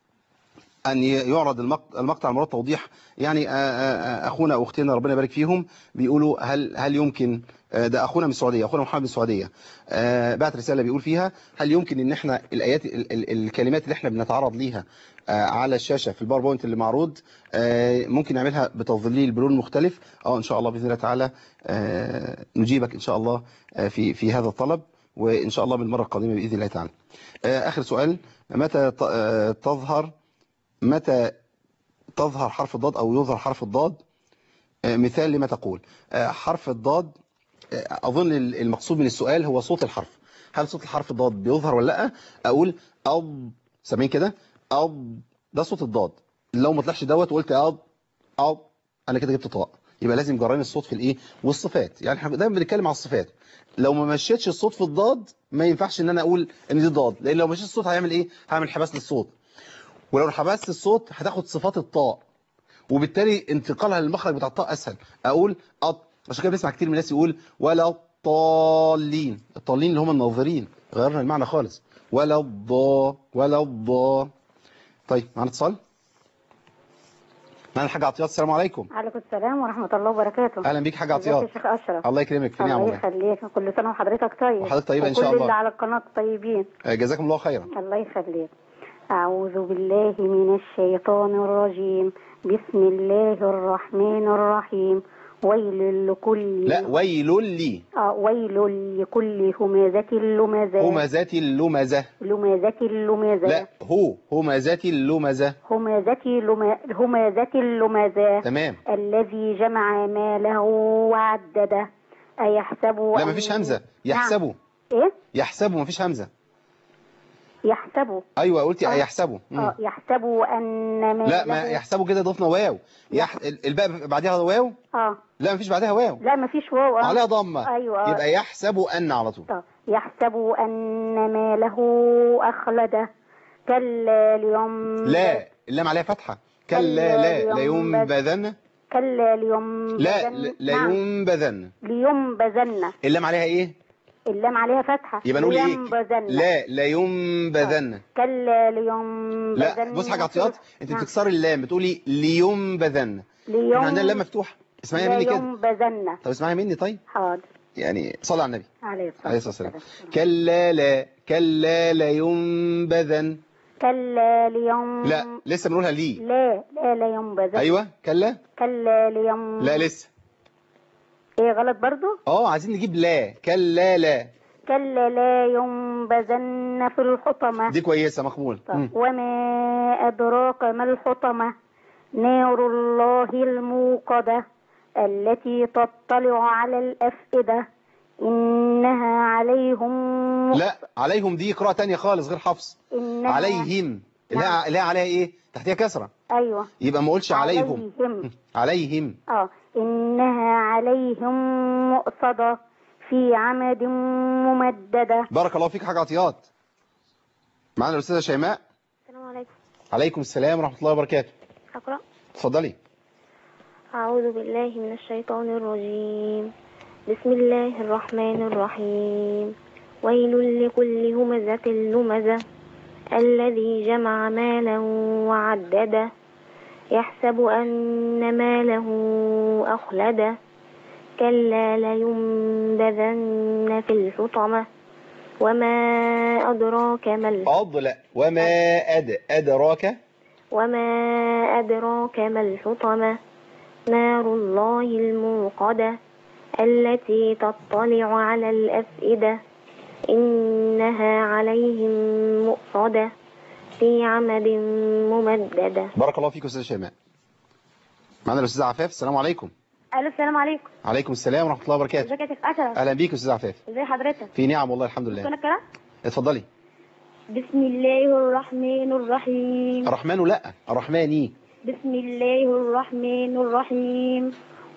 S2: أن يعرض المقطع المراد توضيح؟ يعني أخونا أو أختنا ربنا يبارك فيهم بيقولوا هل هل يمكن، ده أخونا من السعودية، أخونا محمد من السعودية بعت رسالة بيقول فيها هل يمكن إن إحنا الآيات الكلمات اللي إحنا بنتعرض ليها على الشاشة في الباوربوينت اللي معروض ممكن نعملها بتظليل بلون مختلف؟ اه إن شاء الله بإذن الله تعالى نجيبك إن شاء الله في في هذا الطلب، وإن شاء الله بالمرة القادمة بإذن الله تعالى. آخر سؤال، متى تظهر متى تظهر حرف الضاد أو يظهر حرف الضاد؟ مثال لما تقول. حرف الضاد أظن المقصود من السؤال هو صوت الحرف، هل صوت الحرف الضاد بيظهر ولا لا؟ أقول أض، سامعين كده؟ أض، ده صوت الضاد. لو ما طلعش دوت وقلت أض أض أنا كده جبت طاء، يبقى لازم جرين الصوت في الإيه والصفات. يعني احنا دايما بنتكلم على الصفات، لو ما مشيتش الصوت في الضاد ما ينفعش ان انا اقول ان دي ضاد، لان لو مشيت الصوت هيعمل ايه؟ هعمل حباس للصوت، ولو حبست الصوت هتاخد صفات الطاء، وبالتالي انتقالها للمخرج بتاع الطاء اسهل. اقول أط، عشان كده بنسمع كتير من الناس يقول ولا الطالين، الطالين اللي هم الناظرين، غيرنا المعنى خالص، ولا الضا ولا الضا. طيب معانا اتصال، معانا الحاج عطيات. السلام عليكم.
S4: عليكم السلام ورحمة الله وبركاته.
S2: اهلا بيك حاج عطيات.
S4: ازيك يا شيخ اشرف؟
S2: الله يكرمك، في نعم
S4: الله
S2: والله.
S4: يخليك، كل سنة وحضرتك طيب.
S2: وحضرتك طيبة ان شاء الله.
S4: وكل اللي على القناة طيبين.
S2: جزاكم الله خيرا.
S4: الله يخليك. أعوذ بالله من الشيطان الرجيم، بسم الله الرحمن الرحيم. ويل لكل
S2: لا ويل لي
S4: اه ويل لكل همزة لمزة.
S2: همزة اللمزة
S4: لمزة لمزة.
S2: لا هو همزة اللمزة.
S4: همزة لم... همزة لمزة.
S2: تمام.
S4: الذي جمع ماله وعدده أيحسب
S2: لا مفيش همزة، يحسبه.
S4: نعم. ايه
S2: يحسبه مفيش همزة.
S4: يحسبه.
S2: ايوه قلتي
S4: آه.
S2: يحسبه.
S4: اه يحسبوا ان ماله.
S2: لا ما يحسبه كده ضفنا واو. يح... الباء بعدها واو.
S4: اه
S2: لا مفيش بعدها واو.
S4: لا مفيش واو. آه.
S2: عليها ضمه.
S4: ايوه.
S2: يبقى يحسب ان على طول.
S4: آه. يحسب ان ماله اخلده كلا ليوم.
S2: لا اللام عليها فتحه. كلا لا لينبذن.
S4: كلا لينبذن.
S2: لا لينبذن.
S4: لينبذن.
S2: اللام عليها ايه؟
S4: اللام عليها فتحة.
S2: يبقى نقول ايه؟ لا لا ينبذن.
S4: كلا لينبذن.
S2: لا بص حاجه عطيات، انت بتكسري اللام بتقولي لينبذن.
S4: ليوم.
S2: احنا عندنا اللام مفتوحه، اسمعيها مني كده.
S4: لينبذن.
S2: طب اسمعيها مني طيب.
S4: حاضر.
S2: يعني صلى على النبي
S4: عليه الصلاه
S2: والسلام. كلا لا كلا لا ينبذن.
S4: كلا ليوم.
S2: لا لسه بنقولها لي.
S4: لا لا لا ينبذن.
S2: ايوه كلا.
S4: كلا ليوم.
S2: لا لسه.
S4: ايه غلط برضو؟
S2: اه عايزين نجيب لا. كلا لا.
S4: كلا لا ينبذن في الحطمة.
S2: دي كويسة مقبول.
S4: وما أدراك ما الحطمة. نار الله الموقدة التي تطلع على الأفئدة إنها عليهم مؤ-
S2: لا، عليهم دي قراءة تانية خالص غير حفص.
S4: إنها
S2: عليهم لا
S4: نعم.
S2: لا عليها ايه تحتها كسرة،
S4: أيوة
S2: يبقى ما اقولش عليهم.
S4: عليهم
S2: عليهم.
S4: اه إنها عليهم مؤصدة في عمد ممددة.
S2: بارك الله فيك حاجة عطيات. معانا الأستاذة شيماء.
S5: السلام عليكم.
S2: عليكم السلام ورحمة الله وبركاته.
S5: أقرأ.
S2: اتفضلي.
S5: أعوذ بالله من الشيطان الرجيم. بسم الله الرحمن الرحيم. ويل لكل همزة لمزة الذي جمع مالا وعدده يحسب أن ماله أخلده كلا لينبذن في الحطمة وما أدراك ما الحطمة
S2: أض لا وما أد أدراك.
S5: وما أدراك ما الحطمة نار الله الموقدة التي تطلع على الأفئدة إنها عليهم مؤصدة في عمد ممددة.
S2: بارك الله فيك أستاذة شيماء. معانا الأستاذة عفاف. السلام عليكم.
S5: ألو السلام عليكم.
S2: عليكم السلام ورحمة الله وبركاته.
S5: ازيك يا شيخ أشرف؟
S2: أهلا بيك أستاذة عفاف.
S5: ازي حضرتك؟
S2: في نعم والله الحمد
S5: ممكن
S2: لله.
S5: أقرأ؟
S2: اتفضلي.
S5: بسم الله الرحمن الرحيم.
S2: الرحمن لا الرحماني.
S5: بسم الله الرحمن الرحيم.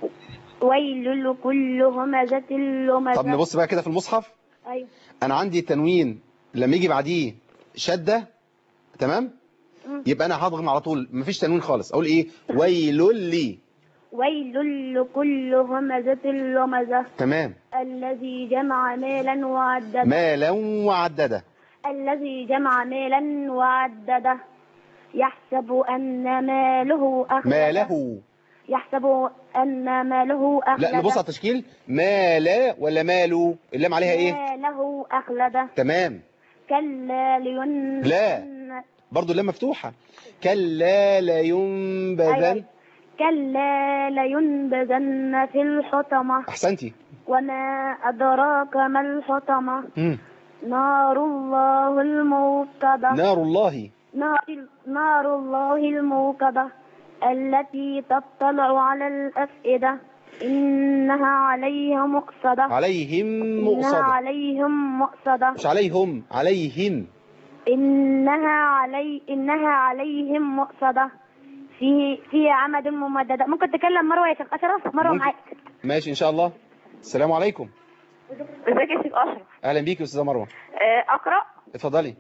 S5: ويل لكل همزة لمزة.
S2: طب نبص بقى كده في المصحف.
S5: أيوة.
S2: أنا عندي التنوين لما يجي بعديه شدة تمام،
S5: مم.
S2: يبقى أنا هضغم على طول، مفيش تنوين خالص. أقول إيه؟ ويل لي.
S5: ويل لكل همزة لمزة
S2: تمام.
S5: الذي جمع مالا وعدده.
S2: مالا وعدده.
S5: الذي جمع مالا وعدده يحسب أن ماله أخلده.
S2: ماله.
S5: يحسب أن ماله أخلده.
S2: لا نبص على التشكيل. مالا ولا ماله؟ اللام عليها إيه؟
S5: ماله أخلده.
S2: تمام.
S5: كلا لين
S2: لا برضو اللام مفتوحة. كلا لينبذن.
S5: أيوة. كلا لينبذن في الحطمة.
S2: أحسنتي.
S5: وما أدراك ما الحطمة
S2: مم.
S5: نار الله الموقدة.
S2: نار الله.
S5: نار, نار الله الموقدة التي تطلع على الأفئدة إنها عليهم مؤصدة.
S2: عليهم
S5: إنها
S2: مؤصدة.
S5: عليهم مؤصدة.
S2: مش عليهم، عليهم.
S5: إنها علي إنها عليهم مؤصدة في في عمد ممددة. ممكن تكلم مروة يا شيخ أشرف؟ مروة
S2: ممكن.
S5: معاك.
S2: ماشي إن شاء الله. السلام عليكم.
S5: ازيك يا شيخ أشرف؟
S2: أهلا بيك يا أستاذة مروة.
S5: أقرأ.
S2: اتفضلي.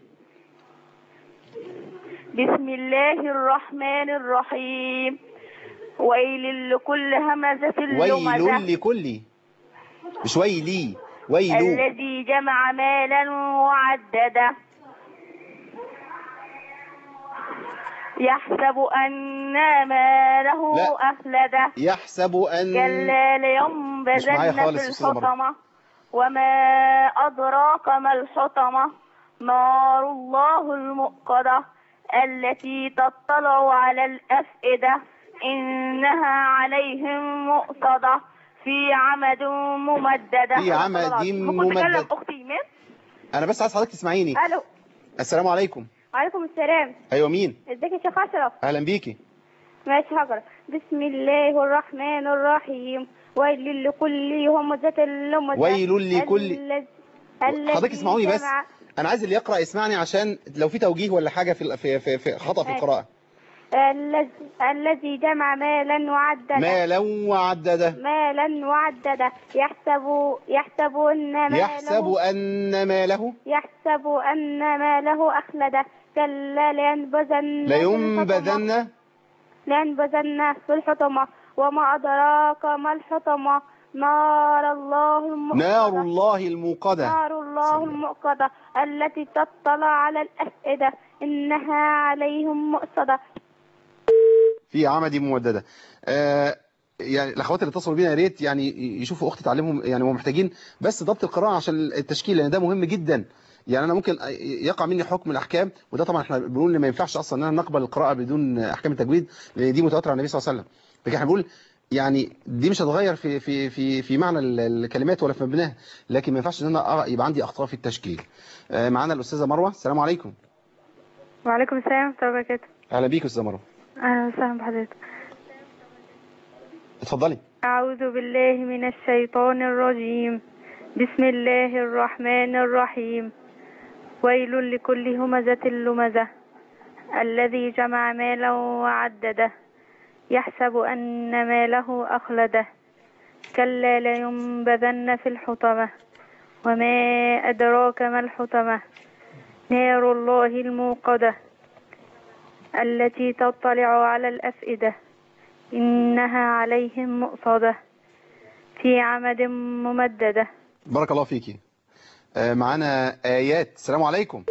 S5: بسم الله الرحمن الرحيم. ويل لكل همزة لمزة.
S2: ويل لكل، مش ويلي، ويل.
S5: الذي جمع مالا وعدده يحسب أن ماله
S2: لا.
S5: أخلده.
S2: يحسب أن.
S5: كلا
S2: مش معايا
S5: لينبذن
S2: خالص
S5: في
S2: يا أستاذة مروة.
S5: الحطمة وما أدراك ما الحطمة نار الله الموقدة التي تطلع على الأفئدة إنها عليهم مؤصدة في عمد ممددة.
S2: في عمد
S5: ممكن تكلم
S2: ممدد.
S5: أختي إيمان؟
S2: أنا بس عايز حضرتك تسمعيني.
S5: ألو.
S2: السلام عليكم.
S5: وعليكم السلام.
S2: أيوة مين؟
S5: ازيك يا شيخ أشرف؟
S2: أهلا بيكي.
S5: ماشي هقرأ. بسم الله الرحمن الرحيم. ويل لكل همزة لمزة.
S2: ويل لكل.
S5: الذي
S2: حضرتك اسمعوني بس،
S5: جمع-
S2: أنا عايز اللي يقرأ يسمعني عشان لو في توجيه ولا حاجة في في في, في خطأ في القراءة.
S5: الذي الذي جمع مالا وعدده.
S2: مالا وعدده.
S5: مالا وعدده يحسب يحسب أن ماله
S2: يحسب أن ماله.
S5: يحسب أن ماله أخلده. كلا لينبذن في الحطمة.
S2: لينبذن.
S5: لينبذن في الحطمة وما أدراك ما الحطمة نار الله الموقدة.
S2: نار الله الموقدة.
S5: نار الله الموقدة التي تطلع على الأفئدة إنها عليهم مؤصدة.
S2: في عمد ممددة. آه يعني الاخوات اللي اتصلوا بينا يا ريت يعني يشوفوا اختي تعلمهم، يعني هم محتاجين بس ضبط القراءة عشان التشكيل، لان ده مهم جدا. يعني انا ممكن يقع مني حكم الاحكام، وده طبعا احنا بنقول ان ما ينفعش اصلا ان احنا نقبل القراءة بدون احكام التجويد، لان دي متواترة عن النبي صلى الله عليه وسلم. لكن احنا بنقول يعني دي مش هتغير في في في في معنى الكلمات ولا في مبناها، لكن ما ينفعش ان انا يبقى عندي اخطاء في التشكيل. آه معانا الاستاذه مروه. السلام عليكم.
S6: وعليكم السلام ورحمة الله وبركاته.
S2: اهلا بيك يا استاذه مروه.
S6: أهلا وسهلا بحضرتك.
S2: اتفضلي.
S6: أعوذ بالله من الشيطان الرجيم. بسم الله الرحمن الرحيم. ويل لكل همزة لمزة الذي جمع مالا وعدده يحسب أن ماله أخلده كلا لينبذن في الحطمة وما أدراك ما الحطمة نار الله الموقدة التي تطلع على الأفئدة إنها عليهم مؤصدة في عمد ممددة.
S2: بارك الله فيكي. آه، معانا آيات. السلام عليكم.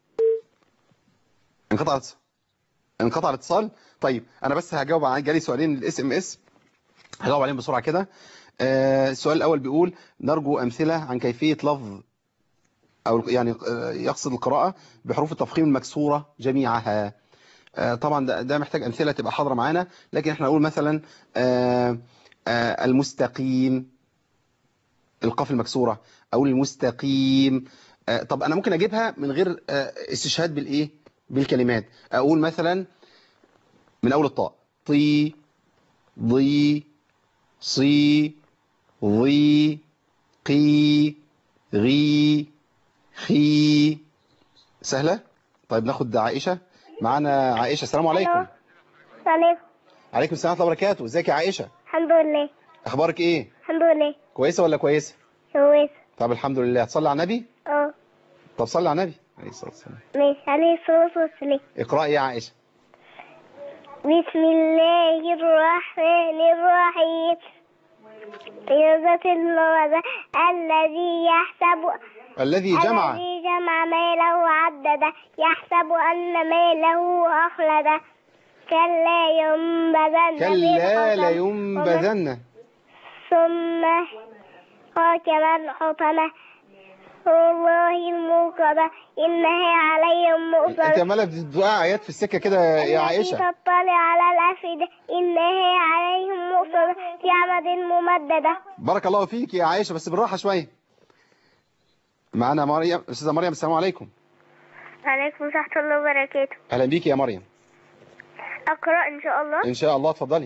S2: انقطع انقطع الاتصال. طيب انا بس هجاوب عن جالي سؤالين الاس ام اس هجاوب عليهم بسرعه كده. آه، السؤال الاول بيقول نرجو امثله عن كيفيه لفظ او يعني آه، يقصد القراءه بحروف التفخيم المكسوره جميعها. آه، طبعا ده, ده محتاج امثله تبقى حاضره معانا، لكن احنا نقول مثلا آه، آه، المستقيم القاف المكسوره او المستقيم. آه، طب انا ممكن اجيبها من غير آه، استشهاد بالايه بالكلمات. اقول مثلا من اول الطاء طي ضي صي ضي قي غي خي. سهلة. طيب ناخد عائشة. معانا عائشة. السلام عليكم.
S5: عليكم.
S2: عليكم السلام ورحمة الله وبركاته. ازيك يا عائشة؟
S5: الحمد لله.
S2: اخبارك ايه؟
S5: الحمد لله.
S2: كويسة ولا كويسة؟
S5: كويس.
S2: طب الحمد لله. هتصلي على النبي؟
S5: اه.
S2: طب صلي على النبي عليه الصلاة والسلام.
S5: ماشي عليه الصلاة والسلام.
S2: اقرأي يا عائشة.
S5: بسم الله الرحمن الرحيم. همزة اللمزة الذي يحسب
S2: الذي جمع
S5: الذي جمع ماله وعدده يحسب أن ماله أخلده كلا ينبذن في
S2: كلا
S5: الحطمة
S2: لينبذن
S5: ثم حكم الحطمة والله الموقدة إنها عليهم
S2: انت
S5: مؤصدة
S2: عماله بتدعي ايات في السكه كده يا عائشه.
S5: التي تطلع على الأفئدة إنها عليهم مؤصدة في عمد ممددة.
S2: بارك الله فيك يا عائشه، بس بالراحه شويه. معانا مريم. استاذه مريم. السلام عليكم.
S5: عليكم ورحمة الله وبركاته.
S2: اهلا بيك يا مريم.
S5: أقرأ إن شاء الله.
S2: ان شاء الله اتفضلي.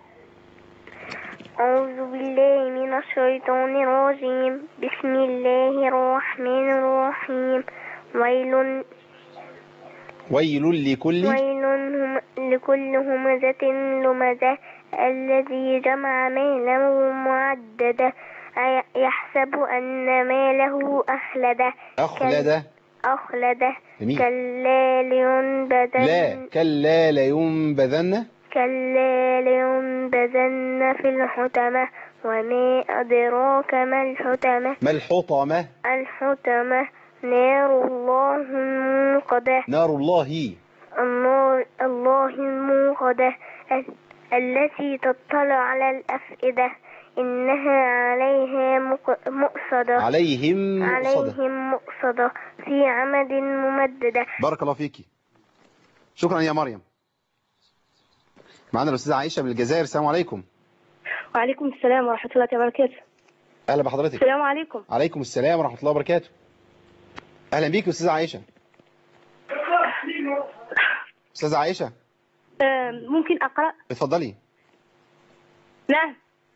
S5: أعوذ بالله من الشيطان الرجيم. بسم الله الرحمن الرحيم. ويل
S2: ويل لكل
S5: ويل هم لكل همزة لمزة الذي جمع ماله معدده يحسب أن ماله أخلده
S2: اخلده
S5: أخلده
S2: جميل.
S5: كلا لينبذن
S2: لا كلا لينبذن
S5: كلا لينبذن في الحطمة وما أدراك ما الحطمة
S2: ما الحطمه؟
S5: الحطمة نار الله الموقدة
S2: نار الله
S5: النار الله الموقدة ال- التي تطلع على الأفئدة إنها عليها مق- مؤصدة
S2: عليهم مؤصدة.
S5: عليهم مؤصدة في عمد ممددة.
S2: بارك الله فيكي. شكرا يا مريم. معانا الاستاذه عائشه من الجزائر. السلام عليكم.
S6: وعليكم السلام ورحمة الله وبركاته.
S2: اهلا بحضرتك.
S6: السلام عليكم.
S2: عليكم السلام ورحمه الله وبركاته. اهلا بيك استاذه عائشه. استاذه عائشه
S6: آه، ممكن أقرأ؟
S2: اتفضلي.
S6: نعم.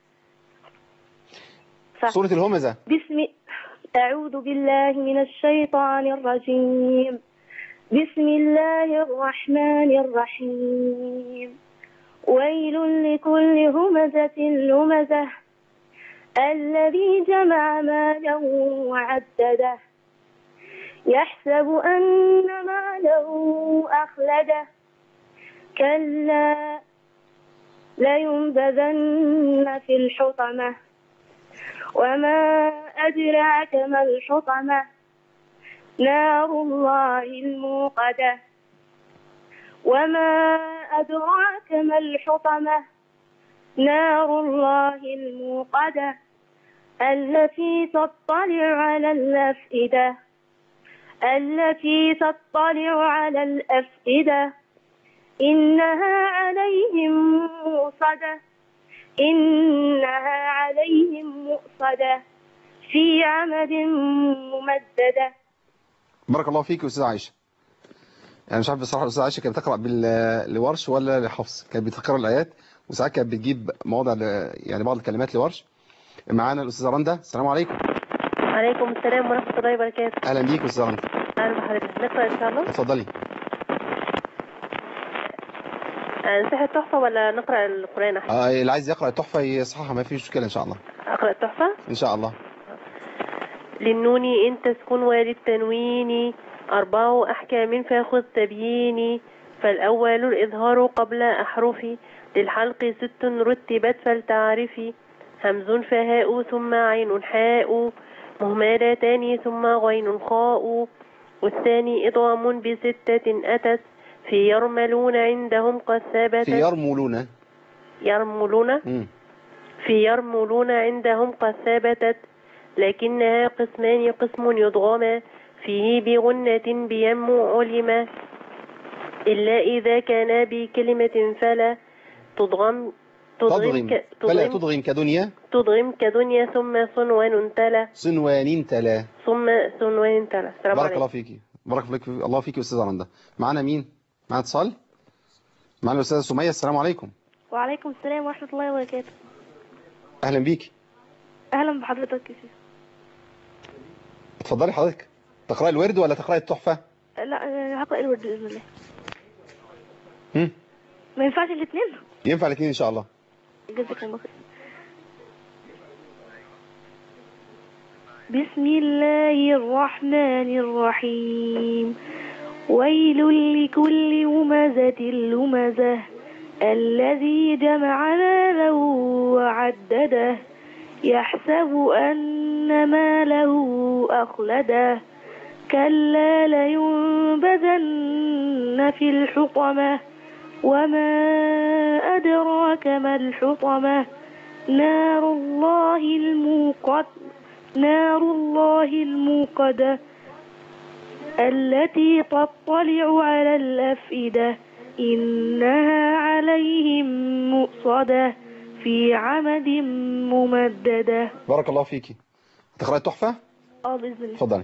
S6: صح.
S2: سوره الهمزه.
S6: بسم أعوذ بالله من الشيطان الرجيم. بسم الله الرحمن الرحيم. ويل لكل همزة لمزة الذي جمع ماله وعدده يحسب أن ماله أخلده كلا لينبذن في الحطمة وما أدراك ما الحطمة نار الله الموقدة وما أدراك ما الحطمة نار الله الموقدة التي تطلع على الأفئدة التي تطلع على الأفئدة إنها عليهم مؤصدة إنها عليهم مؤصدة في عمد ممددة.
S2: بارك الله فيك يا استاذه عائشه. انا مش عارف بصراحه الاستاذه عائشه كانت بتقرا بالورش ولا لحفص، كانت بتقرا الايات وساعات كانت بتجيب مواضع ل... يعني بعض الكلمات لورش. معانا الأستاذة رندا. السلام عليكم.
S7: وعليكم السلام ورحمة الله وبركاته.
S2: أهلا بيك أستاذة رندا.
S7: أهلا بحضرتك. نقرأ إن شاء الله.
S2: اتفضلي.
S7: نصحى التحفة ولا نقرأ القرآن أحسن؟
S2: آه اللي عايز يقرأ التحفة يصححها، ما فيش مشكلة إن شاء الله.
S7: أقرأ التحفة؟
S2: إن شاء الله.
S7: للنون إن تسكن وللتنوين أربع أحكام فخذ تبييني، فالأول الإظهار قبل أحرفي، للحلق ست رتبت فلتعرفي، همز فهاء ثم عين حاء، مهملتان ثم غين خاء، والثاني إضغام بستة أتت، في يرملون عندهم قد ثبتت.
S2: في يرملون
S7: يرملون
S2: مم.
S7: في يرملون عندهم قد ثبتت، لكنها قسمان، قسم يضغم فيه بغنة بيم علم، إلا إذا كان بكلمة فلا تضغم
S2: تضغم
S7: ك...
S2: فلا تضغم كدنيا
S7: تضغم كدنيا ثم صنوان تلا
S2: صنوان تلا
S7: ثم صنوان تلا. السلام
S2: بارك
S7: عليكم.
S2: الله فيكي. بارك فيك الله فيكي أستاذة رندا. معانا مين؟ معانا اتصال. معانا الأستاذة سمية. السلام عليكم.
S6: وعليكم السلام ورحمة الله وبركاته.
S2: أهلا بيكي.
S6: أهلا بحضرتك يا شيخ.
S2: اتفضلي حضرتك. تقرأي الورد ولا تقرأي التحفة؟
S6: لا هقرأ الورد بإذن الله.
S2: هم؟
S6: ما ينفعش الاثنين؟
S2: ينفع الاثنين إن شاء الله.
S6: جزاك الله خير. بسم الله الرحمن الرحيم. ويل لكل همزة لمزة الذي جمع ماله وعدده يحسب أن ماله أخلده كلا لينبذن في الحطمة وما أدراك ما الحطمة نار الله الموقد نار الله الموقدة التي تطلع على الأفئدة إنها عليهم مؤصدة في عمد ممددة.
S2: بارك الله فيكي. تقرأي التحفة؟
S6: اه بإذن الله.
S2: اتفضلي.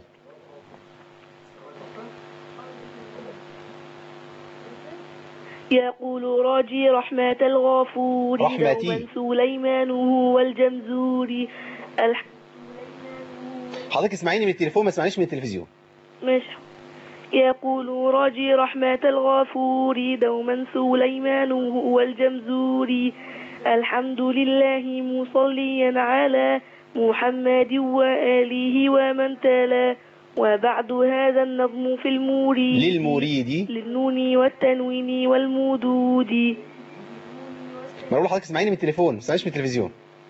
S6: يقول راجي رحمة الغفور
S2: رحمتي
S6: سليمان هو الجمزوري الح...
S2: حضرتك اسمعيني من التليفون ما اسمعنيش من التلفزيون.
S6: ماشي. يقول راجي رحمة الغفور دوما سليمان هو الجمزوري الحمد لله مصليا على محمد وآله ومن تلا وبعد هذا النظم في الموريد
S2: للمريد
S6: للنون والتنوين والمدود.
S2: ما اقول لحضرتك اسمعيني من التليفون ما اسمعنيش من التلفزيون.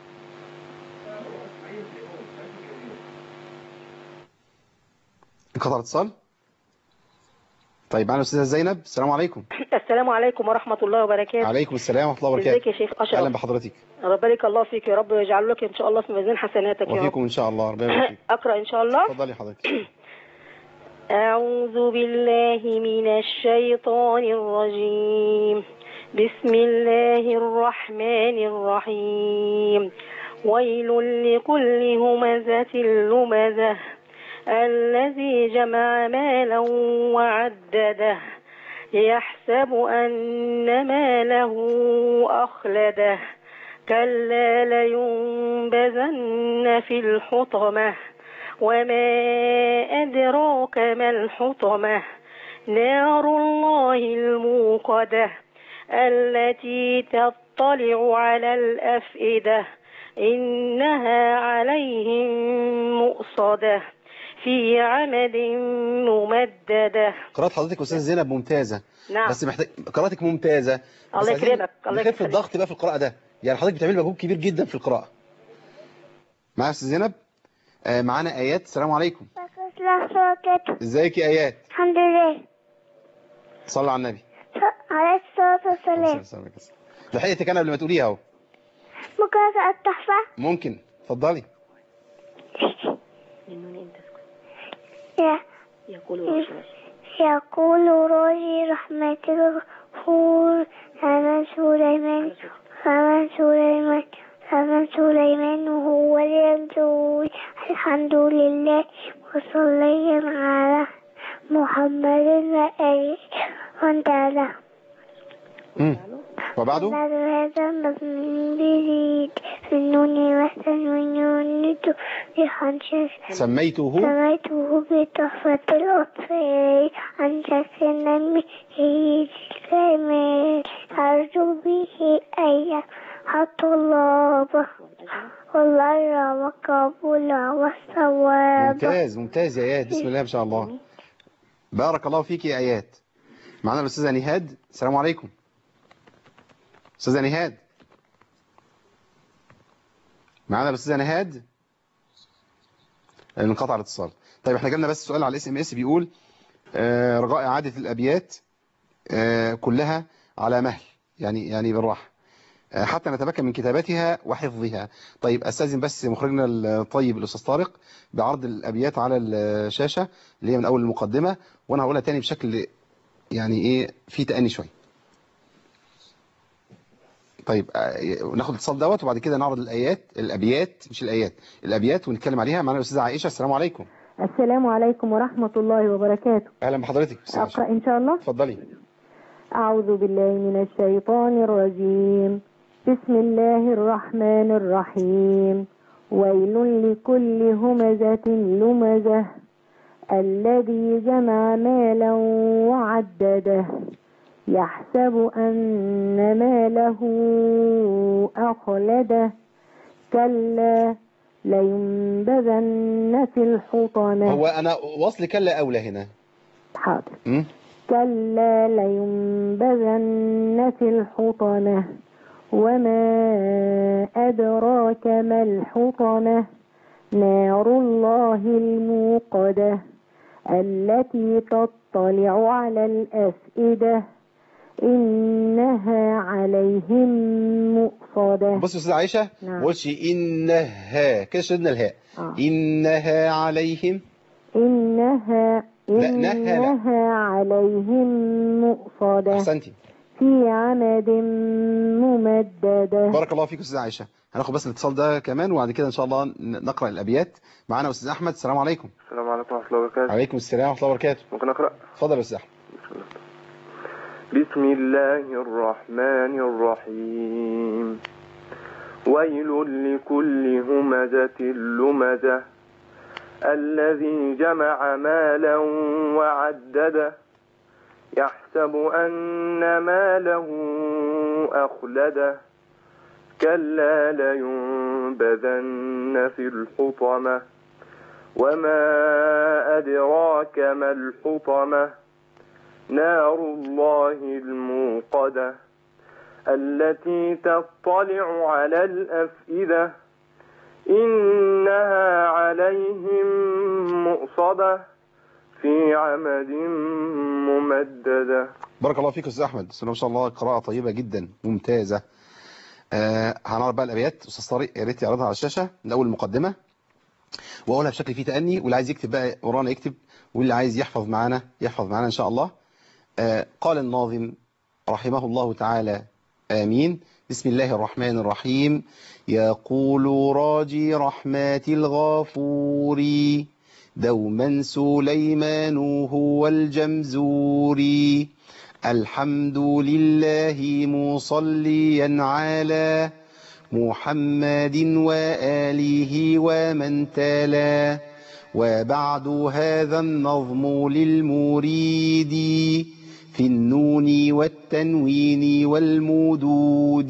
S2: انقطع الاتصال. طيب معنا الاستاذه زينب. السلام عليكم.
S8: السلام عليكم ورحمة الله وبركاته.
S2: عليكم السلام ورحمه الله وبركاته.
S8: ازيك يا شيخ أشرف؟
S2: اهلا بحضرتك.
S8: ربنا الله فيك يا رب ويجعل لك ان شاء الله في ميزان حسناتك يا رب.
S2: وفيكم ان شاء الله. ربنا يبارك فيك.
S8: اقرأ ان شاء الله.
S2: اتفضلي حضرتك.
S8: أعوذ بالله من الشيطان الرجيم. بسم الله الرحمن الرحيم. ويل لكل همزة لمزة الذي جمع مالا وعدده يحسب أن ماله أخلده كلا لينبذن في الحطمة وما أدراك ما الحطمة نار الله الموقدة التي تطلع على الأفئدة إنها عليهم مؤصدة في عمد ممددة.
S2: قراءة حضرتك أستاذ زينب ممتازة.
S8: نعم.
S2: بس محتاج قراءتك ممتازة.
S8: الله يكرمك. الله
S2: يخف الضغط بقى في القراءة ده. يعني حضرتك بتعمل مجهود كبير جدا في القراءة. معايا أستاذ زينب. آه معانا آيات. السلام عليكم. ازيك يا آيات؟
S5: الحمد لله.
S2: صلى على النبي
S5: عليه الصلاة والسلام.
S2: لحقتك أنا قبل ما تقوليها أهو.
S5: ممكن أقرأ التحفة؟
S2: ممكن. اتفضلي.
S5: يقول يقول راجي رحمة الغفور فمن سليمان فمن سليمان فمن سليمان هو الجمزوري الحمد لله وصليا على محمد وآله وانتهى.
S2: وبعده
S5: بعد هذا مبني في النون والتنوين والندو بخمسة.
S2: سميته
S5: سميته بتحفة الأطفال عن سكن هي الكامل أرجو به أن حط الله والله وقبول والثواب.
S2: ممتاز ممتاز يا ايات، بسم الله ما شاء الله، بارك الله فيك يا ايات. معنا الاستاذه نهاد، السلام عليكم. استاذه نهاد، معنا الاستاذه نهاد، انقطع الاتصال. طيب احنا جالنا بس سؤال على الاس ام اس بيقول آه رجاء اعاده الابيات آه كلها على مهل، يعني يعني بالراحه آه حتى نتمكن من كتابتها وحفظها. طيب استاذن بس مخرجنا الطيب الاستاذ طارق بعرض الابيات على الشاشه اللي هي من اول المقدمه، وانا هقولها تاني بشكل يعني ايه في تأني شويه. طيب ناخد الاتصال دوت وبعد كده نعرض الايات الابيات مش الايات الابيات ونتكلم عليها. معانا الاستاذه عائشه، السلام عليكم.
S9: السلام عليكم ورحمه الله وبركاته.
S2: اهلا بحضرتك.
S9: اقرا ان شاء الله.
S2: اتفضلي.
S9: اعوذ بالله من الشيطان الرجيم. بسم الله الرحمن الرحيم. ويل لكل همزه لمزه الذي جمع مالا وعدده يحسب أن ماله أخلده كلا لينبذن في الحطمة.
S2: هو أنا وصل كلا أولى هنا.
S9: حاضر.
S2: م?
S9: كلا لينبذن في الحطمة وما أدراك ما الحطمة نار الله الموقدة التي تطلع على الأفئدة إنها عليهم مؤصدة.
S2: بص يا أستاذ عائشة، ما قلتش إنها كده، شدنا الهاء. آه. إنها عليهم
S9: إنها
S2: لا
S9: إنها عليهم مؤصدة.
S2: أحسنتي.
S9: في عمد ممددة.
S2: بارك الله فيك أستاذ عائشة. هناخد بس الاتصال ده كمان وبعد كده إن شاء الله نقرأ الأبيات. معانا أستاذ أحمد، السلام عليكم.
S10: السلام عليكم ورحمة الله وبركاته.
S2: عليكم السلام ورحمة الله وبركاته.
S10: ممكن أقرأ؟
S2: اتفضل يا أستاذ أحمد.
S10: بسم الله الرحمن الرحيم. ويل لكل همزة لمزة الذي جمع مالا وعدده يحسب أن ماله أخلده كلا لينبذن في الحطمة وما أدراك ما الحطمة نار الله الموقدة التي تطلع على الأفئدة إنها عليهم مؤصدة في عمد ممددة.
S2: بارك الله فيك أستاذ أحمد، ما شاء الله قراءة طيبة جدا ممتازة. آه هنعرض بقى الأبيات. أستاذ طارق يا ريت يعرضها على الشاشة من أول المقدمة وأقولها بشكل فيه تأني، واللي عايز يكتب بقى ورانا يكتب واللي عايز يحفظ معانا يحفظ معانا إن شاء الله. آه قال الناظم رحمه الله تعالى آمين. بسم الله الرحمن الرحيم. يقول راجي رحمات الغفور دوما سليمان هو الجمزوري الحمد لله مصليا على محمد وآله ومن تلا وبعد هذا النظم للمريد في النون والتنوين والمدود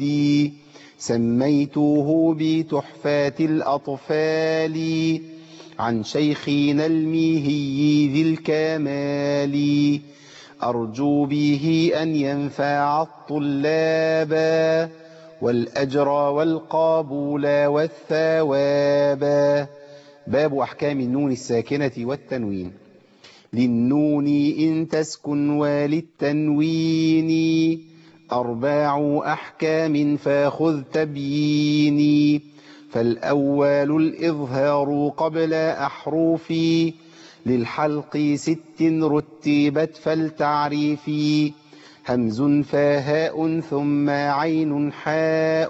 S2: سميته بتحفات الأطفال عن شيخنا الميهي ذي الكمال أرجو به أن ينفع الطلاب والأجر والقبول والثواب. باب أحكام النون الساكنة والتنوين. للنون إن تسكن وللتنوين أربع أحكام فاخذ تبييني. فالأول الإظهار قبل أحرفي للحلق ست رتبت فالتعريفي همز فهاء ثم عين حاء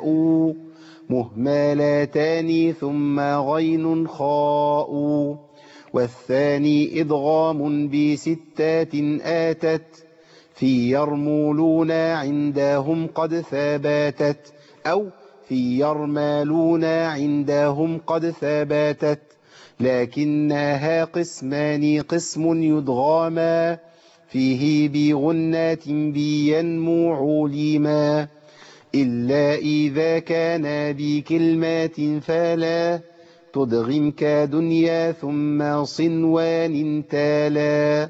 S2: مهملتان ثم غين خاء والثاني إدغام بستات آتت في يرمولون عندهم قد ثباتت، أو في يرمالون عندهم قد ثباتت، لكنها قسمان قسم يدغاما فيه بغنات بينمو علما، إلا إذا كان بكلمات فلا تدغم كدنيا ثم صنوان تالا.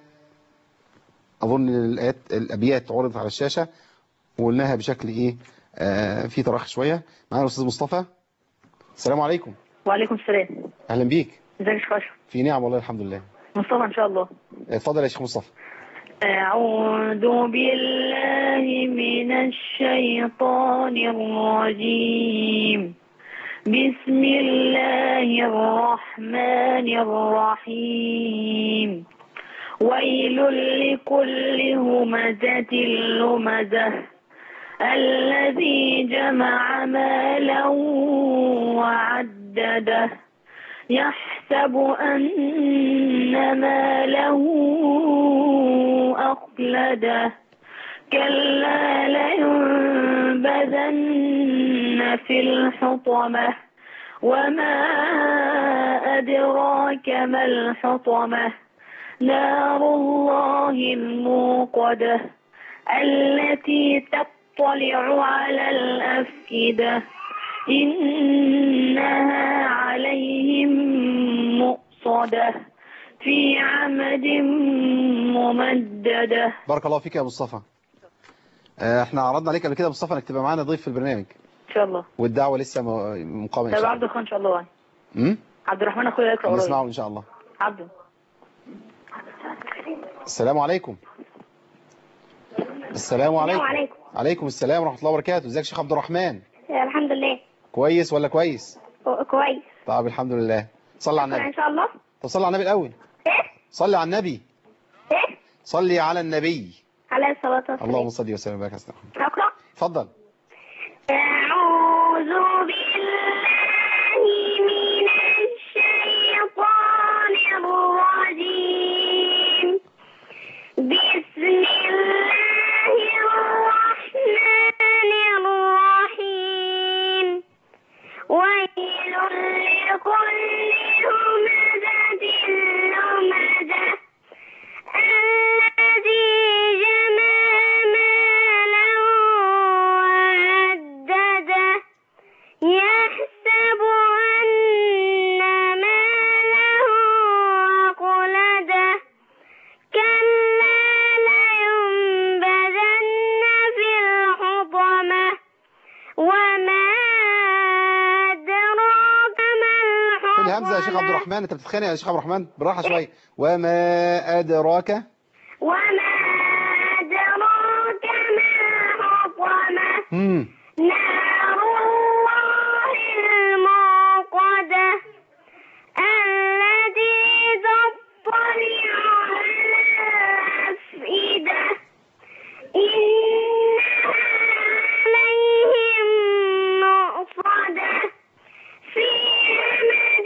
S2: أظن الآيات الأبيات عرضت على الشاشة وقلناها بشكل إيه آه في تراخي شوية. معنا الأستاذ مصطفى. السلام عليكم.
S11: وعليكم السلام.
S2: أهلا بيك.
S11: ازيك يا شيخ أشرف؟
S2: في نعم والله الحمد لله.
S11: مصطفى إن شاء الله.
S2: اتفضل يا شيخ مصطفى.
S11: أعوذ بالله من الشيطان الرجيم. بسم الله الرحمن الرحيم. ويل لكل همزة لمزة الذي جمع مالا وعدده يحسب أن ماله أخلده كلا لينبذن في الحطمة وما أدراك ما الحطمة نار الله الموقدة التي تطلع على الأفئدة إنها عليهم مؤصدة في عمد ممددة.
S2: بارك الله فيك يا مصطفى. احنا عرضنا عليك قبل كده يا مصطفى انك تبقى معانا ضيف في البرنامج
S11: ان شاء الله،
S2: والدعوه لسه مقامه ان شاء الله.
S11: عبد الرحمن ان شاء الله.
S2: امم
S11: عبد الرحمن اخويا يقرا قريب.
S2: نسمعه ان شاء الله.
S11: عبده.
S2: السلام عليكم. السلام عليكم.
S5: عليكم.
S2: عليكم السلام ورحمه الله وبركاته. ازيك يا شيخ عبد الرحمن؟
S5: الحمد لله.
S2: كويس ولا كويس؟
S5: كويس.
S2: طيب الحمد لله. صلي على النبي.
S5: ان شاء الله.
S2: طب صلي على النبي الاول.
S5: ايه؟
S2: صلي على النبي.
S5: ايه؟
S2: صلي على النبي
S5: عليه الصلاه والسلام.
S2: اللهم صل وسلم وبارك على سيدنا محمد.
S5: اقرا.
S2: اتفضل.
S5: أعوذ بالله من الشيطان الرجيم. بسم الله الرحمن الرحيم. ويل لكل همزة لمزة الذي جمع مالا وعدده يحسب أن ماله أخلده كلا لينبذن في الحطمة وما أدراك ما الحطمة.
S2: في الهمزه يا شيخ عبد الرحمن، انت بتتخانق يا شيخ عبد الرحمن بالراحه شويه. وما ادراك
S5: وما أدراك ما الحطمة
S2: امم
S5: نار الله الموقدة التي تطلع على الأفئدة إنها عليهم مؤصدة في عمد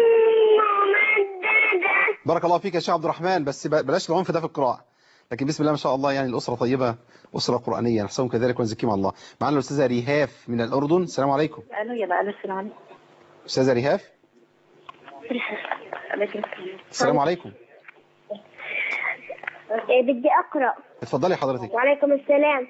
S5: ممددة.
S2: بارك الله فيك يا شيخ عبد الرحمن، بس بلاش العنف ده في القراءه، لكن بسم الله ما شاء الله يعني الاسره طيبه، اسره قرانيه نحسبهم كذلك ونزكيهم على الله. معانا الاستاذه ريهاف من الاردن. السلام عليكم.
S11: الو يلا الو السلام عليكم.
S2: استاذه ريهاف. السلام عليكم.
S5: بدي أقرأ.
S2: اتفضلي حضرتك.
S5: وعليكم السلام.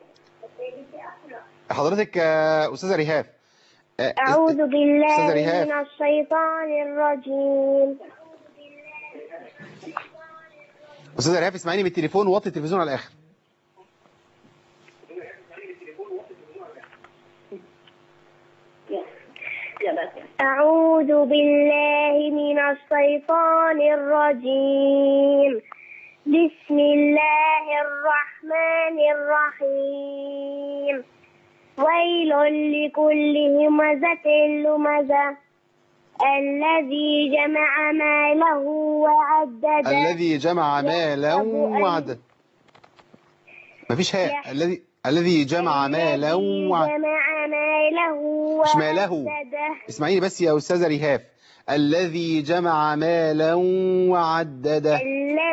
S2: حضرتك آه، استاذه ريهاف. آه،
S5: أعوذ
S2: أستاذة
S5: بالله
S2: ريهاف.
S5: من الشيطان الرجيم.
S2: استاذه ريهاف اسمعيني من التليفون ووطي التلفزيون على الاخر.
S5: أعوذ بالله من الشيطان الرجيم. بسم الله الرحمن الرحيم. ويل لكل همزة لمزة الذي جمع ماله وعدده.
S2: الذي جمع مالا وعدده. مفيش هاء. الذي الذي جمع مالا وعدده.
S5: جمع ماله
S2: مش ماله.
S5: وعدده.
S2: اسمعيني بس يا أستاذة ريهاف. الذي جمع مالا وعدده.
S5: الذي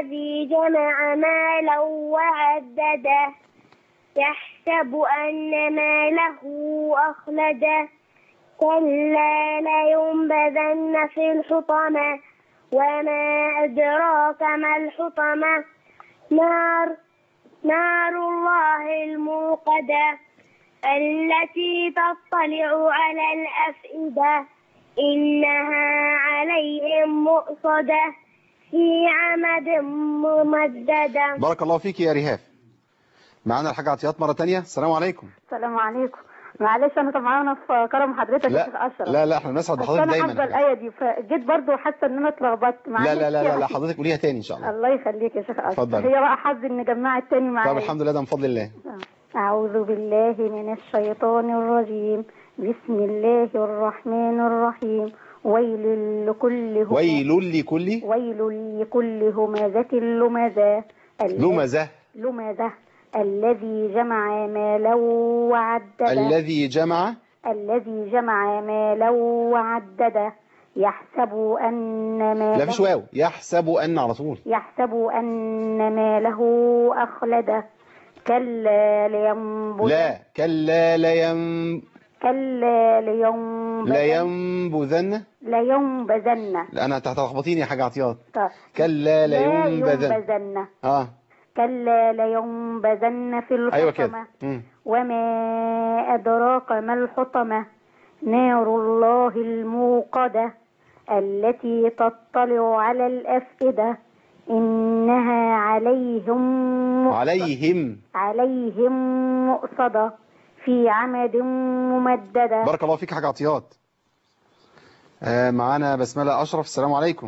S5: جمع مالا وعدده يحسب أن ماله أخلده كلا لينبذن في الحطمة وما أدراك ما الحطمة نار نار الله الموقدة التي تطلع على الأفئدة إنها عليهم مؤصدة في عمد ممددة.
S2: بارك الله فيك يا ريهاف. معانا الحاجة عطيات مرة تانية. السلام عليكم.
S4: السلام عليكم. معلش انا طبعا في كرم حضرتك يا شيخ اشرف.
S2: لا لا احنا بنسعد بحضرتك دايما.
S4: انا حافظه الايه دي فجيت برضو حاسه ان انا اتلخبطت.
S2: لا لا لا لا حضرتك قوليها تاني ان شاء الله.
S4: الله يخليك يا شيخ اشرف.
S2: اتفضل.
S4: هي بقى حظي ان جمعت تاني معايا.
S2: طب الحمد لله ده من فضل الله.
S4: اعوذ بالله من الشيطان الرجيم. بسم الله الرحمن الرحيم. ويل لكل هم...
S2: ويل لكل
S4: ويل لكل همزة لمزة
S2: لمزة
S4: لمزة الذي جمع مالا وعدده
S2: الذي جمع
S4: الذي جمع مالا وعدده يحسب أن ماله
S2: لا فيش واو يحسب أن على طول
S4: يحسب أن ماله أخلده كلا لينبذن
S2: لا كلا لين
S4: كلا لينبذن
S2: لينبذن
S4: لينبذن
S2: لا أنا هتلخبطيني يا حاجة عطيات.
S4: طيب.
S2: كلا لينبذن
S4: لينبذن
S2: اه
S4: كلا لينبذن في الحطمة.
S2: أيوة كده.
S4: وما أدراك ما الحطمة نار الله الموقدة التي تطلع على الأفئدة إنها عليهم مؤصدة.
S2: عليهم
S4: عليهم مؤصدة في عمد ممددة.
S2: بارك الله فيك حاجة عطيات. آه معانا بسملة أشرف. السلام عليكم.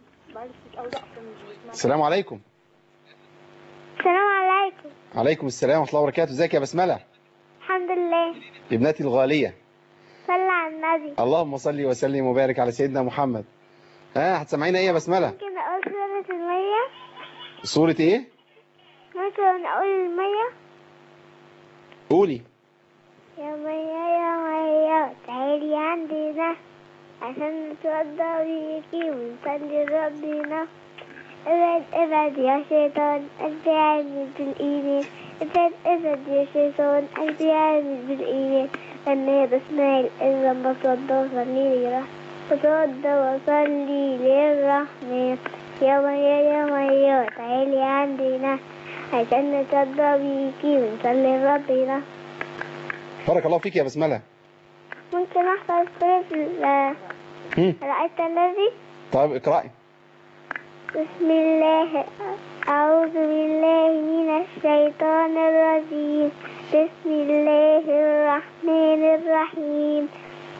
S2: السلام عليكم.
S5: السلام عليكم.
S2: عليكم السلام ورحمة الله وبركاته. ازيك يا بسملة؟
S5: الحمد لله.
S2: ابنتي الغالية.
S5: صلى على النبي.
S2: اللهم صل وسلم وبارك على سيدنا محمد. ها آه هتسمعينا ايه يا بسملة؟
S5: ممكن اقول سورة المية؟
S2: سورة ايه؟
S5: ممكن اقول المية؟
S2: قولي.
S5: يا مية يا مية تعالي عندنا عشان نتوضى بيكي ونصلي ربنا. ابعد ابعد يا شيطان قلبي عامل بالإيمان. ابعد ابعد يا شيطان قلبي عامل بالإيمان. أنا بسمع الأذان بتوضى وصلي للرحمن بتوضى وصلي للرحمن. يا مية يا مية تعالي عندنا عشان نتوضى بيكي ونصلي ربنا.
S2: بارك الله فيك يا بسملة.
S5: ممكن أحفظ سورة رأيت الذي؟
S2: طيب اقرأي.
S5: بسم الله أعوذ بالله من الشيطان الرجيم. بسم الله الرحمن الرحيم.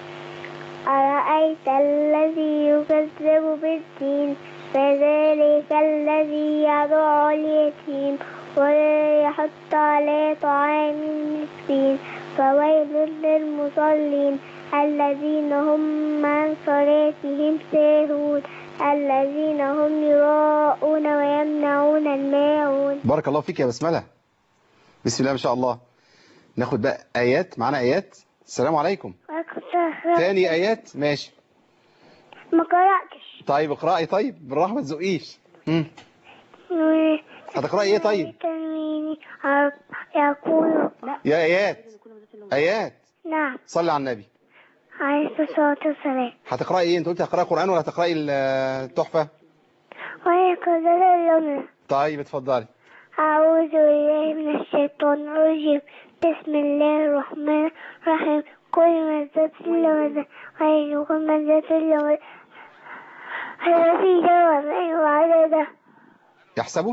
S5: أرأيت الذي يكذب بالدين فذلك الذي يدعو اليتيم ولا يحط على طعام المسكين فويل للمصلين الذين هم عن صلاتهم ساهون الذين هم يراءون ويمنعون الماعون.
S2: بارك الله فيك يا بسملة. بسم الله ما شاء الله. ناخد بقى آيات. معانا آيات. السلام عليكم. ثاني آيات ماشي.
S5: ما قرأتش.
S2: طيب اقرأي. طيب بالراحة ما تزقيش. هتقرأي ايه طيب؟
S5: يقول
S2: يا آيات. آيات.
S5: نعم.
S2: صلي على النبي
S5: عليه الصلاة والسلام.
S2: هتقرأي ايه؟ انت قلت هتقرأي قرآن ولا هتقرأي التحفة؟
S5: ويقول
S2: طيب اتفضلي.
S5: أعوذ بالله من الشيطان الرجيم. بسم الله الرحمن الرحيم. كل مزة لمزة غير كل مزة لمزة الذي جمع وعدده
S2: يحسبه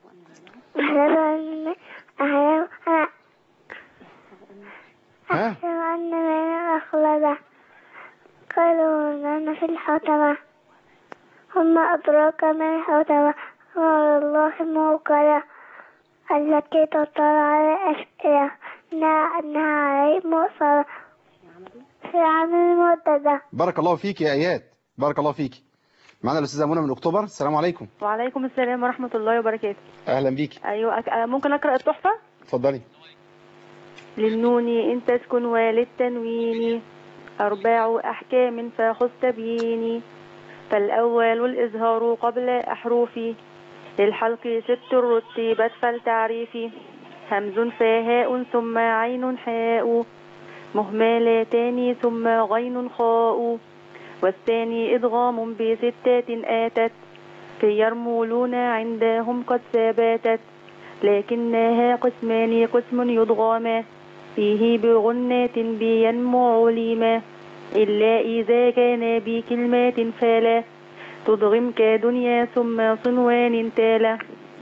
S5: أحسب أن من أخلده قالوا أننا في الحطمة وما أدراك ما الحطمة نار الله الموقدة التي تطلع على الأفئدة إنها عليهم مؤصدة في عمد ممددة.
S2: بارك الله فيك يا آيات. بارك الله فيك. معنا الأستاذة منى من أكتوبر. السلام عليكم.
S12: وعليكم السلام ورحمة الله وبركاته.
S2: أهلا بيك.
S12: أيوة أك... ممكن أقرأ التحفة؟
S2: اتفضلي.
S12: للنون إن تسكن وللتنوين أربع أحكام فخذ تبييني فالأول الإظهار قبل أحرفي للحلق ست رتبت فلتعرفي همز فهاء ثم عين حاء مهملتان ثم غين خاء والثاني إدغام بستات آتت في يرملون عندهم قد ثبتت لكنها قسمان قسم يضغما فيه بغنات بينمو علما إلا إذا كان بكلمات فلا تضغم كدنيا ثم صنوان تالا.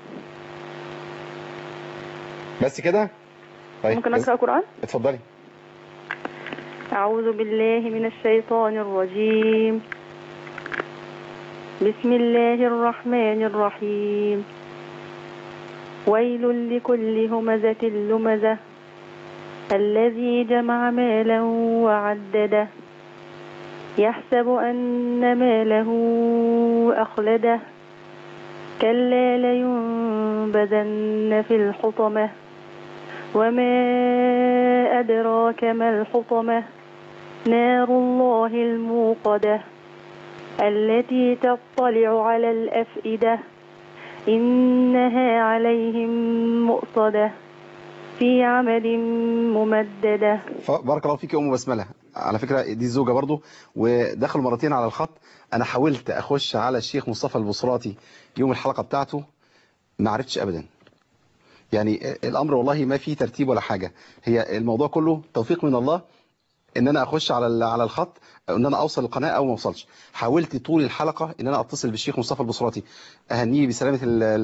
S2: بس كده؟ طيب
S12: ممكن أقرأ قرآن؟
S2: اتفضلي.
S12: أعوذ بالله من الشيطان الرجيم. بسم الله الرحمن الرحيم. ويل لكل همزة لمزة الذي جمع مالا وعدده يحسب أن ماله أخلده كلا لينبذن في الحطمة وما أدراك ما الحطمة نار الله الموقدة التي تطلع على الأفئدة إنها عليهم مؤصدة في عمد ممددة.
S2: بارك الله فيك يا أم بسملة. على فكرة دي الزوجة برضو ودخلوا مرتين على الخط. أنا حاولت أخش على الشيخ مصطفى البصراتي يوم الحلقة بتاعته ما عرفتش أبدا. يعني الأمر والله ما فيه ترتيب ولا حاجة. هي الموضوع كله توفيق من الله ان انا اخش على على الخط ان انا اوصل القناه او ما اوصلش. حاولت طول الحلقه ان انا اتصل بالشيخ مصطفى البصراتي اهنيه بسلامه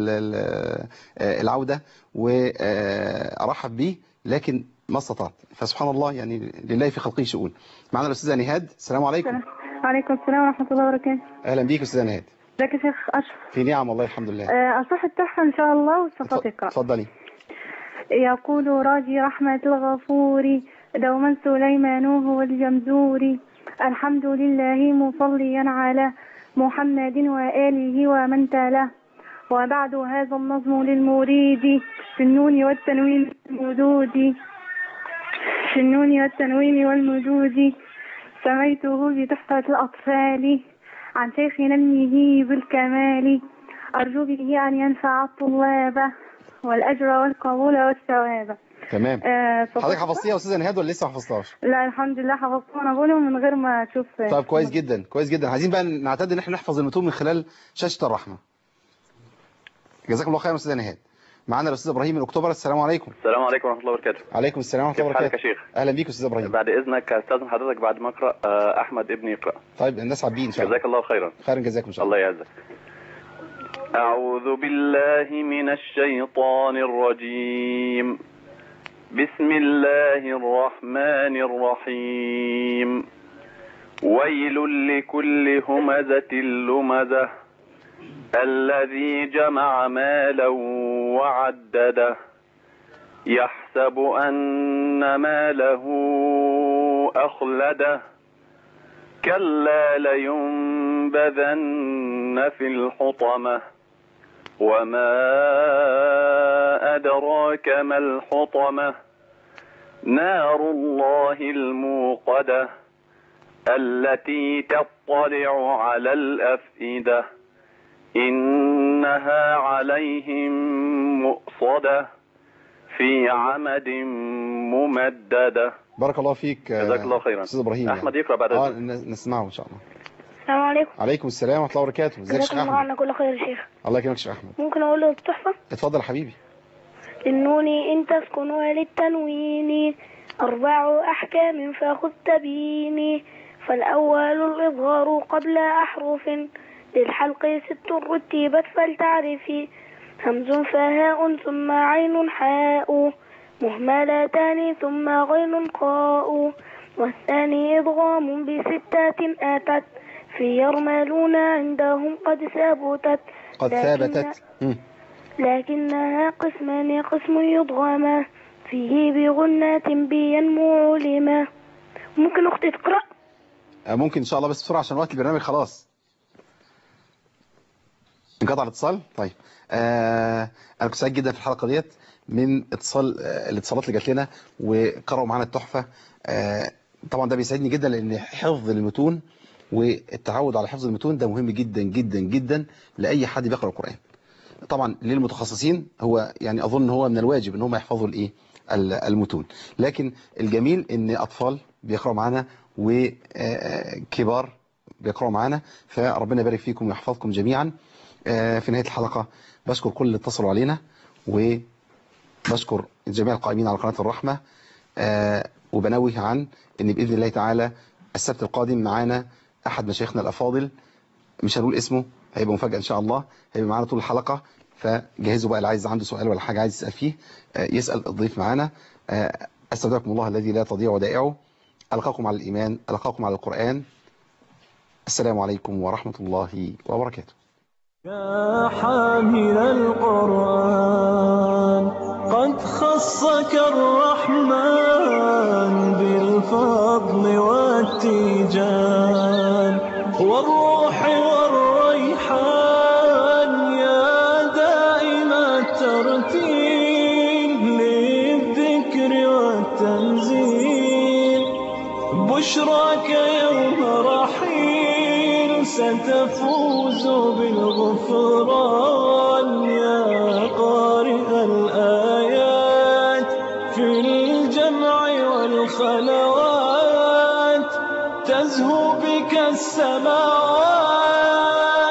S2: العوده وارحب بيه لكن ما استطعت. فسبحان الله يعني لله في خلقه شؤون. معنا الاستاذه نهاد. السلام عليكم.
S13: وعليكم السلام ورحمه الله وبركاته.
S2: اهلا بيك استاذه نهاد.
S13: ازيك يا شيخ اشرف؟
S2: في نعم والله الحمد لله.
S13: اصح التحفه ان شاء الله والصفات اقرا.
S2: اتفضلي.
S13: يقول راجي رحمه الغفور دوما سليمان هو الجمزوري الحمد لله مصليا على محمد وآله ومن تالاه وبعد هذا النظم للمريد في النون والتنوين والمدود في النون والتنوين والمدود سميته بتحفة الأطفال عن شيخنا المهيب الكمال أرجو به أن ينفع الطلاب والأجر والقبول والثواب.
S2: تمام. آه حضرتك حفظتيها يا استاذه نهاد ولا لسه ما حفظتهاش؟
S13: لا الحمد لله حفظتها انا بقوله من غير ما اشوف.
S2: طيب كويس جدا كويس جدا. عايزين بقى نعتاد ان احنا نحفظ المتون من خلال شاشه الرحمه. جزاكم الله خيرا استاذه نهاد. معانا الاستاذ ابراهيم من اكتوبر. السلام عليكم.
S14: السلام عليكم ورحمه الله وبركاته.
S2: عليكم السلام ورحمه الله وبركاته.
S14: كيف حالك يا شيخ؟
S2: اهلا بيك استاذ ابراهيم.
S14: بعد اذنك استاذن حضرتك بعد ما اقرا احمد ابني يقرا.
S2: طيب الناس عابين ان شاء الله.
S14: جزاك الله خيرا.
S2: خيرا جزاكم ان شاء الله.
S14: الله يعزك. اعوذ بالله من الشيطان الرجيم. بسم الله الرحمن الرحيم. ويل لكل همزة لمزة الذي جمع مالا وعدده يحسب أن ماله أخلده كلا لينبذن في الحطمة وما أدراك ما الحطمة نار الله الموقدة التي تطلع على الأفئدة إنها عليهم مؤصدة في عمد ممددة.
S2: بارك الله فيك.
S14: جزاك الله خيرا.
S2: استاذ ابراهيم.
S14: احمد يقرا بعد
S2: اه نسمعه ان شاء الله.
S15: السلام عليكم.
S2: عليكم السلام ورحمه الله وبركاته. ازيك يا شيخ احمد؟
S15: معنا كل خير يا شيخ.
S2: الله يكرمك يا شيخ احمد.
S15: ممكن اقول له التحفه؟
S2: اتفضل يا حبيبي.
S15: للنون ان تسكن وللتنوين اربع احكام فخذ تبيني فالاول الاظهار قبل احرف للحلق ست رتبت فلتعرفي همز فهاء ثم عين حاء مهملتان ثم غين قاء والثاني إضغام بستات آتت في يرملون عندهم قد ثبتت
S2: قد ثابتت
S15: لكنها قسمان قسم يضغما فيه بغنات بينمو علما. ممكن أختي تقرأ؟
S2: ممكن إن شاء الله بس بسرعة عشان وقت البرنامج خلاص. انقطع الاتصال؟ طيب آه أنا كنت سعيد جدا في الحلقة ديت من اتصال آه الاتصالات اللي جات لنا وقرأوا معانا التحفة. آه طبعا ده بيسعدني جدا لأن حفظ المتون والتعود على حفظ المتون ده مهم جدا جدا جدا لأي حد بيقرأ القرآن. طبعا للمتخصصين هو يعني أظن هو من الواجب ان هم يحفظوا الايه المتون، لكن الجميل ان أطفال بيقرأوا معانا وكبار بيقرأوا معانا، فربنا يبارك فيكم ويحفظكم جميعا. في نهاية الحلقة بشكر كل اللي اتصلوا علينا، وبشكر جميع القائمين على قناة الرحمة، وبنوه عن ان بإذن الله تعالى السبت القادم معانا أحد مشايخنا الأفاضل، مش هنقول اسمه، هيبقى مفاجأة إن شاء الله، هيبقى معانا طول الحلقة، فجهزوا بقى اللي عايز عنده سؤال ولا حاجة عايز يسأل فيه يسأل الضيف معانا. أستودعكم الله الذي لا تضيع ودائعه، ألقاكم على الإيمان، ألقاكم على القرآن. السلام عليكم ورحمة الله وبركاته.
S1: يا حامل القرآن قد خصك الرحمن بالفضل والتيجان والروح والريحان، يا دائم الترتيل للذكر والتنزيل، بشراك يوم رحيل ستفوز بالغفران، يا قارئ الآيات في الجمع والخلوات تزهو بك السماوات.